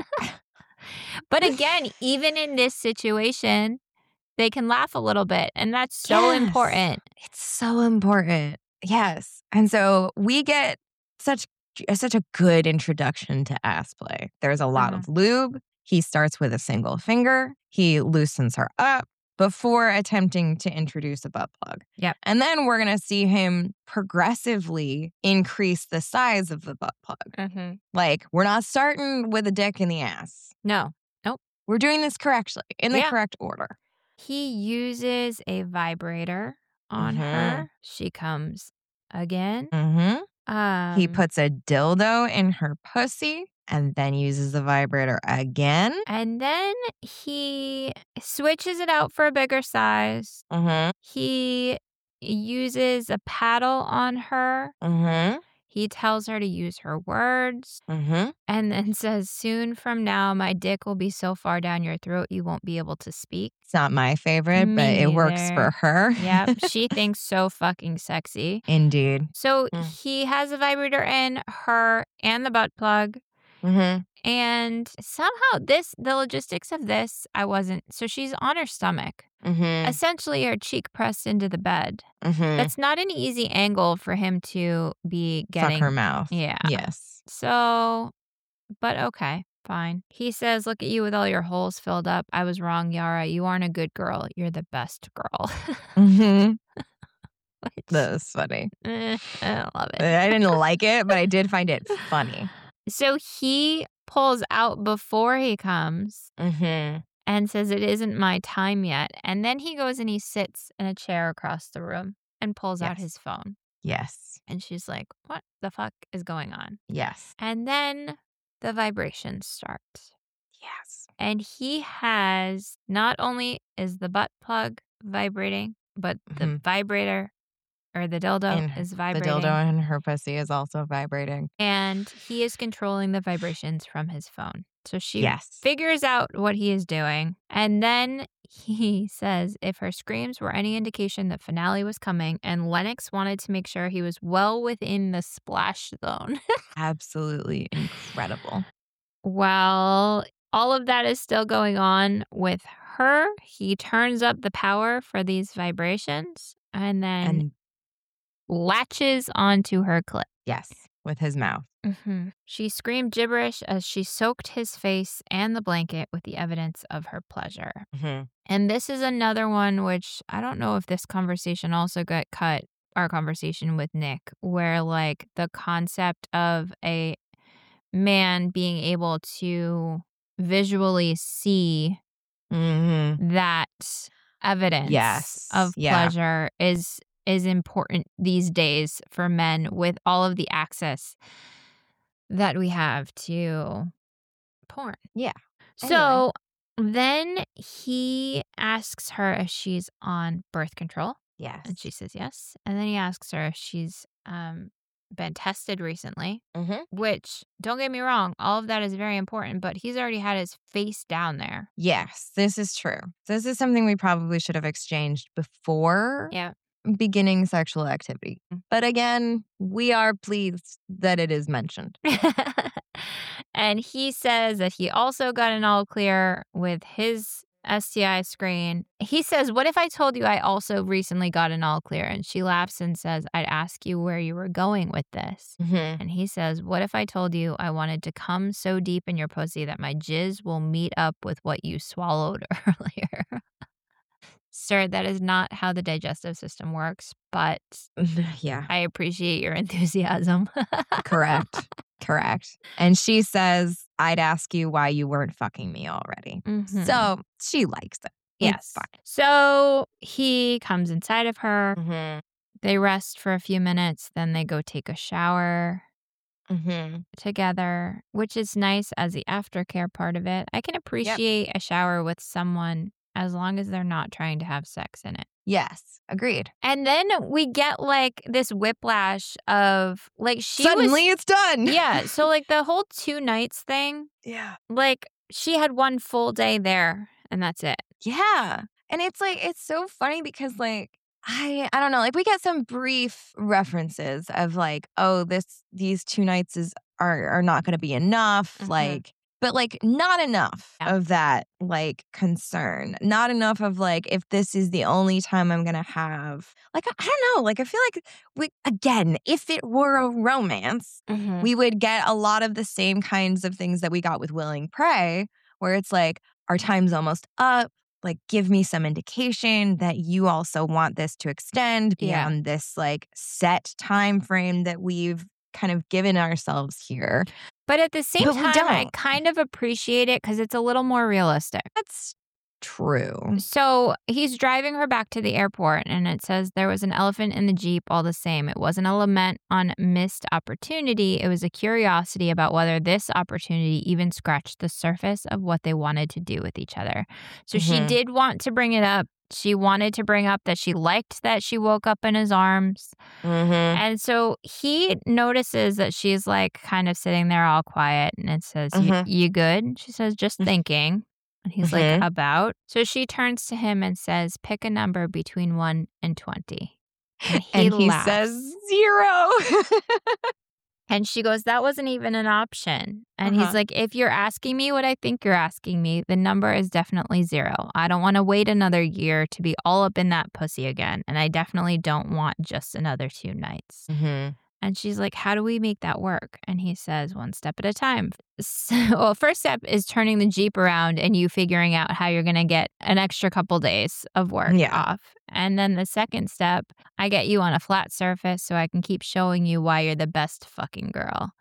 But again, even in this situation, they can laugh a little bit, and that's so Yes. important. It's so important. Yes. And so we get such such a good introduction to ass play. There's a lot Uh-huh. of lube. He starts with a single finger. He loosens her up before attempting to introduce a butt plug. Yep. And then we're going to see him progressively increase the size of the butt plug. Mm-hmm. Like, we're not starting with a dick in the ass. No. We're doing this correctly, in the Yeah. correct order. He uses a vibrator on Mhm. her. She comes again. Mm-hmm. Um, He puts a dildo in her pussy and then uses the vibrator again. And then he switches it out for a bigger size. Mm-hmm. He uses a paddle on her. Mm-hmm. He tells her to use her words Mm-hmm. and then says, soon from now, my dick will be so far down your throat you won't be able to speak. It's not my favorite, Me but it works neither. for her. Yep. She thinks so fucking sexy. Indeed. So Mm. he has a vibrator in her and the butt plug. Mm-hmm. And somehow this, the logistics of this, I wasn't. So she's on her stomach, Mm-hmm. essentially her cheek pressed into the bed. Mm-hmm. That's not an easy angle for him to be getting. Fuck her mouth. Yeah. Yes. So, but okay, fine. He says, look at you with all your holes filled up. I was wrong, Yara. You aren't a good girl. You're the best girl. Mm-hmm. Which, That was funny. eh, I love it. I didn't like it, but I did find it funny. So he pulls out before he comes Mm-hmm. and says, it isn't my time yet. And then he goes and he sits in a chair across the room and pulls out Yes. his phone. Yes. And she's like, what the fuck is going on? Yes. And then the vibrations start. Yes. And he has, not only is the butt plug vibrating, but the Mhm. vibrator or the dildo And is The vibrating. dildo in her pussy is also vibrating. And he is controlling the vibrations from his phone. So she Yes. figures out what he is doing. And then he says if her screams were any indication that finale was coming, and Lennox wanted to make sure he was well within the splash zone. Absolutely incredible. While all of that is still going on with her, he turns up the power for these vibrations and then And latches onto her clit. yes, with his mouth. Mm-hmm. She screamed gibberish as she soaked his face and the blanket with the evidence of her pleasure. Mm-hmm. And this is another one which I don't know if this conversation also got cut, our conversation with Nick, where like the concept of a man being able to visually see Mm-hmm. that evidence Yes. of Yeah. pleasure is is important these days for men with all of the access that we have to porn. Yeah. So then he asks her if she's on birth control, Yes. and she says yes. And then he asks her if she's um, been tested recently, Mm-hmm. which, don't get me wrong, all of that is very important, but he's already had his face down there. Yes, this is true. This is something we probably should have exchanged before Yeah. beginning sexual activity. But again, we are pleased that it is mentioned. And he says that he also got an all clear with his S T I screen. He says, "What if I told you I also recently got an all clear?" And she laughs and says, "I'd ask you where you were going with this." Mm-hmm. And he says, "What if I told you I wanted to come so deep in your pussy that my jizz will meet up with what you swallowed earlier?" Sir, that is not how the digestive system works, but Yeah. I appreciate your enthusiasm. Correct. Correct. And she says, I'd ask you why you weren't fucking me already. Mhm. So she likes it. Yes. It's fine. So he comes inside of her. Mm-hmm. They rest for a few minutes. Then they go take a shower Mm-hmm. together, which is nice as the aftercare part of it. I can appreciate a shower with someone as long as they're not trying to have sex in it. Yes. Agreed. And then we get like this whiplash of like she Suddenly was, it's done. yeah. So like the whole two nights thing, Yeah. like she had one full day there and that's it. Yeah. And it's like, it's so funny because like, I I don't know, like we get some brief references of like, oh, this these two nights is are are not gonna be enough. Mhm. Like, but like not enough Yeah. of that like concern. Not enough of like if this is the only time I'm gonna have like I, I don't know, like I feel like we again, if it were a romance, Mhm. we would get a lot of the same kinds of things that we got with Willing Prey, where it's like our time's almost up. Like, give me some indication that you also want this to extend Yeah. beyond this like set time frame that we've kind of given ourselves here. But at the same But we time, I don't. kind of appreciate it because it's a little more realistic. That's true. So he's driving her back to the airport, and it says there was an elephant in the Jeep all the same. It wasn't a lament on missed opportunity. It was a curiosity about whether this opportunity even scratched the surface of what they wanted to do with each other. So she Mhm. did want to bring it up. She wanted to bring up that she liked that she woke up in his arms. Mm-hmm. And so he notices that she's like kind of sitting there all quiet, and it says, "You- Mhm. you good?" She says, "Just thinking." And he's like, Mhm. "About?" So she turns to him and says, "Pick a number between one and twenty." And he, And he laughs. says zero. And she goes, "That wasn't even an option." And he's Uh-huh. like, "If you're asking me what I think you're asking me, the number is definitely zero. I don't want to wait another year to be all up in that pussy again. And I definitely don't want just another two nights." Mm-hmm. And she's like, "How do we make that work?" And he says, "One step at a time." So, well, first step is turning the Jeep around and you figuring out how you're going to get an extra couple days of work Yeah. off. And then the second step, I get you on a flat surface so I can keep showing you why you're the best fucking girl.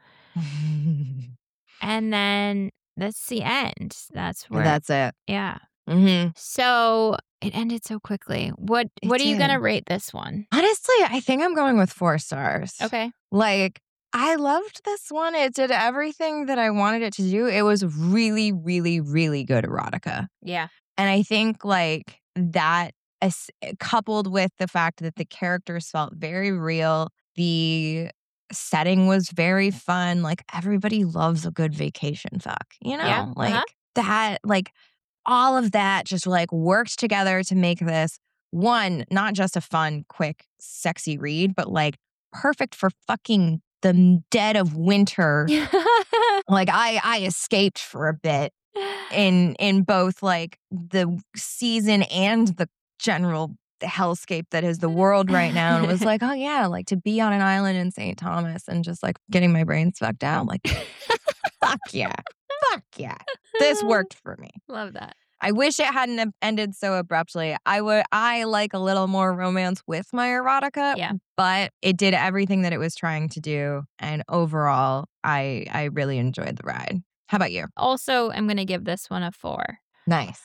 And then that's the end. That's where, That's it. yeah. Mm-hmm. So it ended so quickly. What It What are you did. going to rate this one? Honestly, I think I'm going with four stars. Okay. Like, I loved this one. It did everything that I wanted it to do. It was really, really, really good erotica. Yeah. And I think, like, that as, coupled with the fact that the characters felt very real, the setting was very fun. Like, everybody loves a good vacation fuck, you know? Yeah, Like, uh-huh. that, like, all of that just, like, worked together to make this, one, not just a fun, quick, sexy read, but, like, perfect for fucking the dead of winter. Like, I I escaped for a bit in in both like the season and the general hellscape that is the world right now and was like, oh yeah, like to be on an island in Saint Thomas and just like getting my brains fucked out. Like, fuck yeah. Fuck yeah. This worked for me. Love that. I wish it hadn't ended so abruptly. I would I like a little more romance with my erotica, Yeah. but it did everything that it was trying to do. And overall, I I really enjoyed the ride. How about you? Also, I'm going to give this one a four. Nice.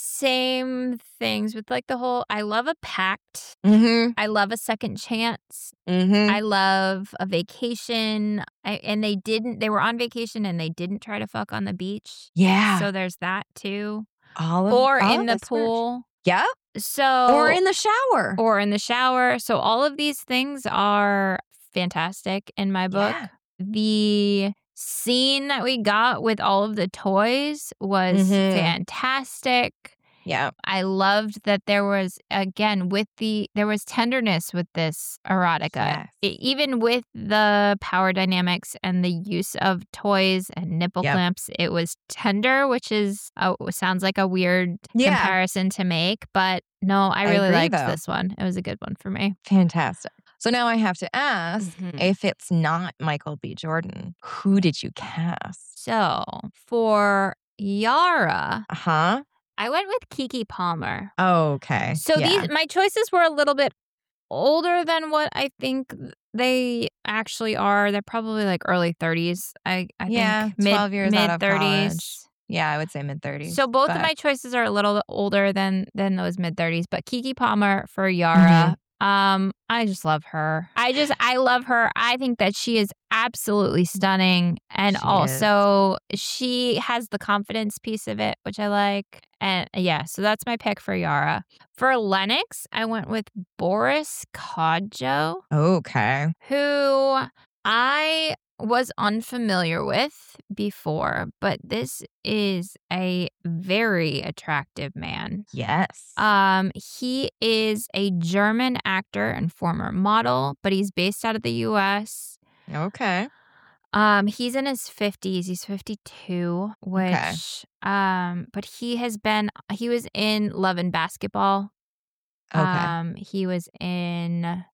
Same things with like the whole, I love a pact. Mm-hmm. I love a second chance. Mm-hmm. I love a vacation. I, and they didn't, they were on vacation and they didn't try to fuck on the beach. Yeah. So there's that too. all of, Or all in of the this works. pool. Yeah. So Or in the shower. or in the shower. So all of these things are fantastic in my book. Yeah. The scene that we got with all of the toys was Mhm. fantastic. Yeah. I loved that there was, again, with the, there was tenderness with this erotica. Yes. E- even with the power dynamics and the use of toys and nipple Yep. clamps, it was tender, which is, uh, sounds like a weird Yeah. comparison to make. But no, I I really agree, liked though. this one. It was a good one for me. Fantastic. So now I have to ask, Mhm. if it's not Michael B. Jordan, who did you cast? So for Yara, Uh-huh. I went with Keke Palmer. Okay. So yeah. these my choices were a little bit older than what I think they actually are. They're probably like early thirties. I, I Yeah, think mid, twelve years out of mid-thirties. college. Yeah, I would say mid-thirties. So both but- of my choices are a little bit older than than those mid thirties, but Keke Palmer for Yara. Um, I just love her. I just I love her. I think that she is absolutely stunning, and She also she has the confidence piece of it, which I like. And yeah, so that's my pick for Yara. For Lennox, I went with Boris Kodjoe, Okay. who I was unfamiliar with before, but this is a very attractive man. Yes. Um, he is a German actor and former model, but he's based out of the U S. okay. Um, he's in his fifties. He's fifty-two, which Okay. um, but he has been he was in Love and Basketball. Okay. Um, he was in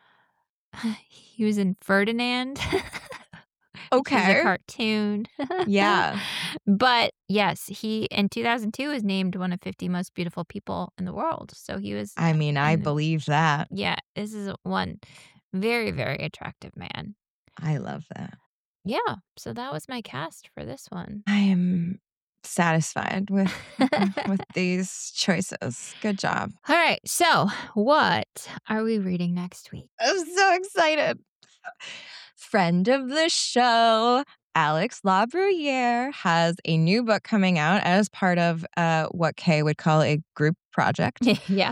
he was in Ferdinand. Which is Okay. a cartoon. Yeah. But yes, he in two thousand two was named one of fifty most beautiful people in the world. So he was I mean, I in the- believe that. yeah, this is one very, very attractive man. I love that. Yeah. So that was my cast for this one. I am satisfied with with these choices. Good job. All right. So what are we reading next week? I'm so excited. Friend of the show, Alex LaBruyere, has a new book coming out as part of uh, what Kay would call a group project. Yeah.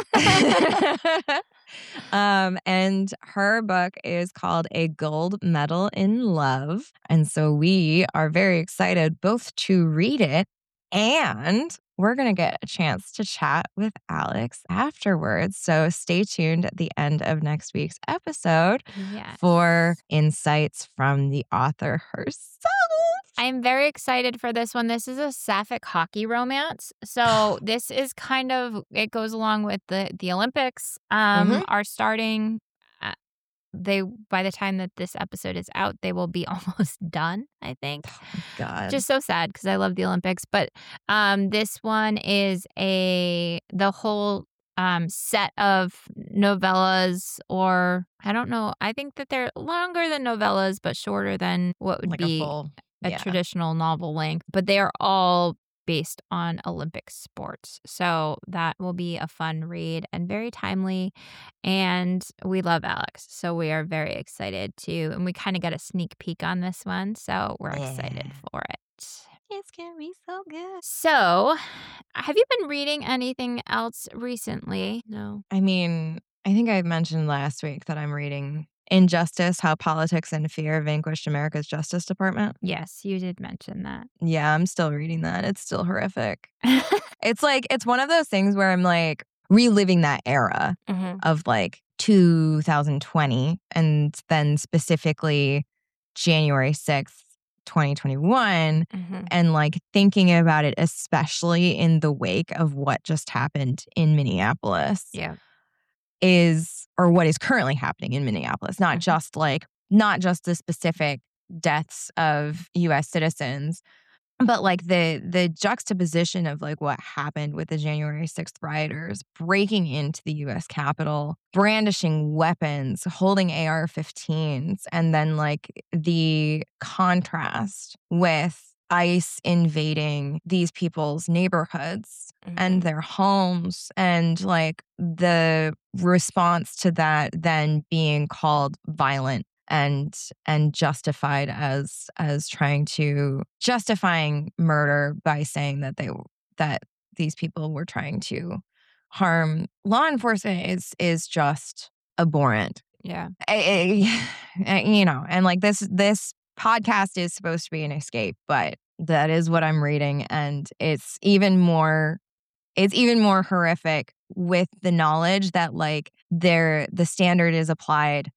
um, and her book is called A Gold Medal in Love. And so we are very excited both to read it, and we're going to get a chance to chat with Alex afterwards. So stay tuned at the end of next week's episode Yeah. for insights from the author herself. I'm very excited for this one. This is a sapphic hockey romance. So this is kind of, it goes along with the, the Olympics um, Mhm. are starting. Uh, they by the time that this episode is out, they will be almost done, I think. Oh my God. Just so sad because I love the Olympics. But um, this one is a, the whole um, set of novellas, or I don't know. I think that they're longer than novellas, but shorter than what would like be a full. a yeah. traditional novel length, but they are all based on Olympic sports. So that will be a fun read and very timely. And we love Alex. So we are very excited to, and we kind of got a sneak peek on this one. So we're excited Yeah. for it. It's going to be so good. So have you been reading anything else recently? No. I mean, I think I mentioned last week that I'm reading Injustice, How Politics and Fear Vanquished America's Justice Department. Yes, you did mention that. Yeah, I'm still reading that. It's still horrific. It's like, it's one of those things where I'm like reliving that era Mhm. of like two thousand twenty, and then specifically January sixth, twenty twenty-one, Mhm. and like thinking about it, especially in the wake of what just happened in Minneapolis. Yeah. is, or what is currently happening in Minneapolis, not Mhm. just like, not just the specific deaths of U S citizens, but like the the juxtaposition of like what happened with the January sixth rioters breaking into the U S Capitol, brandishing weapons, holding A R fifteens, and then like the contrast with ICE invading these people's neighborhoods and Mhm. their homes, and like the response to that then being called violent and and justified as as trying to justifying murder by saying that they that these people were trying to harm law enforcement is is just abhorrent. Yeah. I- I- you know, and like this this podcast is supposed to be an escape, but that is what I'm reading, and it's even more it's even more horrific with the knowledge that like there the standard is applied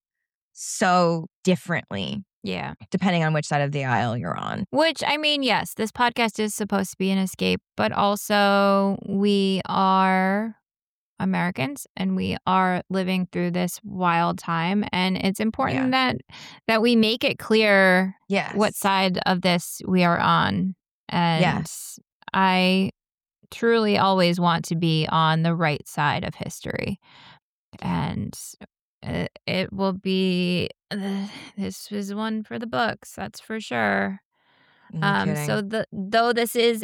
so differently Yeah. depending on which side of the aisle you're on. Which, I mean, yes, this podcast is supposed to be an escape, but also we are Americans and we are living through this wild time. And it's important Yeah. that that we make it clear Yes. what side of this we are on. And Yes. I truly always want to be on the right side of history. And it, it will be, uh, this is one for the books, that's for sure. No Um, kidding. so the though this is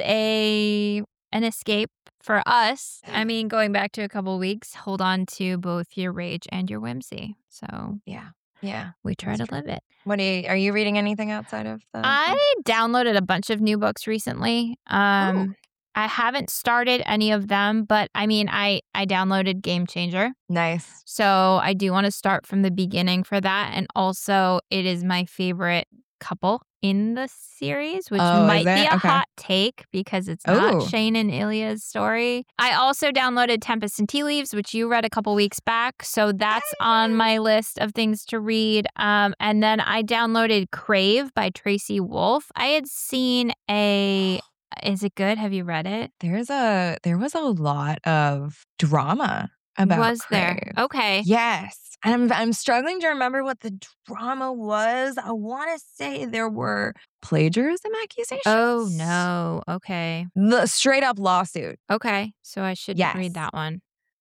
a an escape for us, I mean, going back to a couple weeks, hold on to both your rage and your whimsy. So yeah. Yeah. we try That's to true. live it. What are you, are you reading anything outside of the I book? downloaded a bunch of new books recently. Um, I haven't started any of them, but I mean, I I downloaded Game Changer. Nice. So I do want to start from the beginning for that. And also, it is my favorite couple in the series, which Oh, is might be it? a Okay. hot take because it's not Ooh. Shane and Ilya's story. I also downloaded Tempest and Tea Leaves, which you read a couple weeks back. So that's on my list of things to read. Um, and then I downloaded Crave by Tracy Wolff. I had seen a. Is it good? Have you read it? There's a there was a lot of drama about Was there? Crave. Okay. Yes. And I'm I'm struggling to remember what the drama was. I want to say there were plagiarism accusations. Oh, no. Okay. The straight up lawsuit. Okay. So I should Yes. read that one.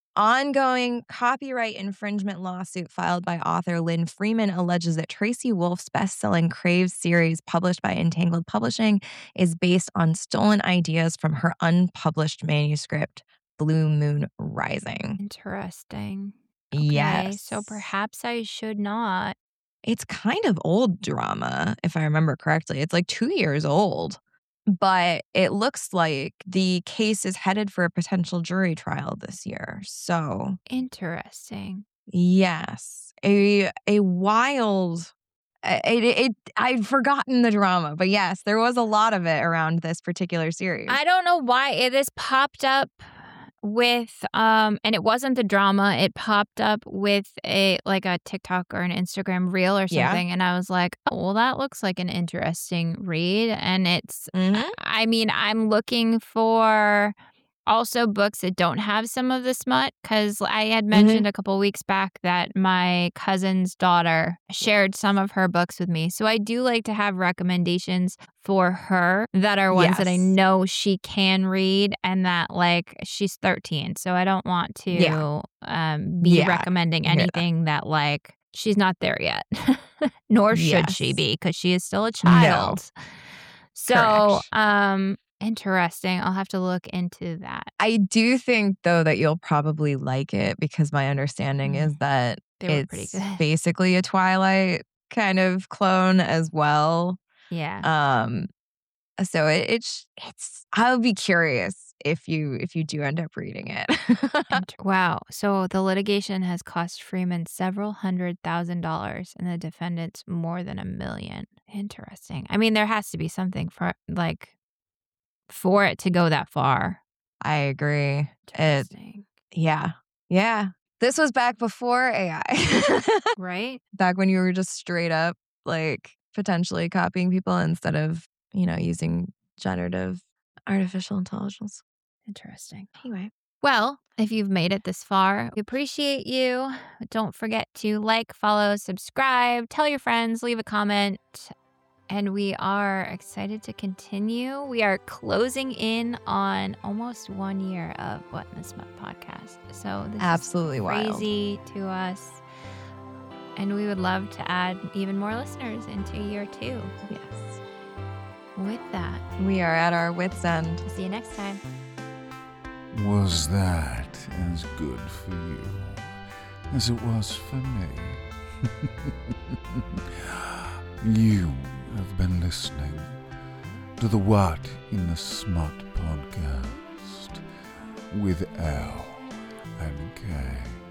Ongoing copyright infringement lawsuit filed by author Lynn Freeman alleges that Tracy Wolff's best-selling Crave series, published by Entangled Publishing, is based on stolen ideas from her unpublished manuscript, Blue Moon Rising. Interesting. Okay. Yes. So perhaps I should not. It's kind of old drama, if I remember correctly. It's like two years old. But it looks like the case is headed for a potential jury trial this year. So, Interesting. yes, a a wild. It, it, it I'd forgotten the drama, but yes, there was a lot of it around this particular series. I don't know why it has popped up with um and it wasn't the drama, it popped up with a like a TikTok or an Instagram reel or Yeah. something, and I was like, oh, well, that looks like an interesting read. And it's Mhm. I mean, I'm looking for also books that don't have some of the smut, because I had mentioned a couple weeks back that my cousin's daughter shared some of her books with me. So I do like to have recommendations for her that are ones that I Yes. know she can read, and that like she's thirteen. So I don't want to Yeah. um, be Yeah, recommending I hear that. anything that like she's not there yet. Nor should she Yes. be, because she is still a child. So, Correct. um, interesting. I'll have to look into that. I do think, though, that you'll probably like it because my understanding Mm. is that They were pretty it's good. basically a Twilight kind of clone as well. Yeah. Um, so it, it's it's. I'll be curious if you if you do end up reading it. Inter- wow. So the litigation has cost Freeman several hundred thousand dollars and the defendants more than a million. Interesting. I mean, there has to be something for like for it to go that far. I agree. It, Interesting. yeah, yeah. This was back before A I, Right? back when you were just straight up like potentially copying people instead of you know using generative artificial intelligence. Interesting. Anyway. Well, if you've made it this far, we appreciate you. Don't forget to like, follow, subscribe, tell your friends, leave a comment. And we are excited to continue. We are closing in on almost one year of What in the Smut podcast. So this Absolutely is wild. crazy to us. And we would love to add even more listeners into year two. Yes. With that, We are at our wits' end. see you next time. Was that as good for you as it was for me? You have been listening to the What in the Smut podcast with Al and Kay.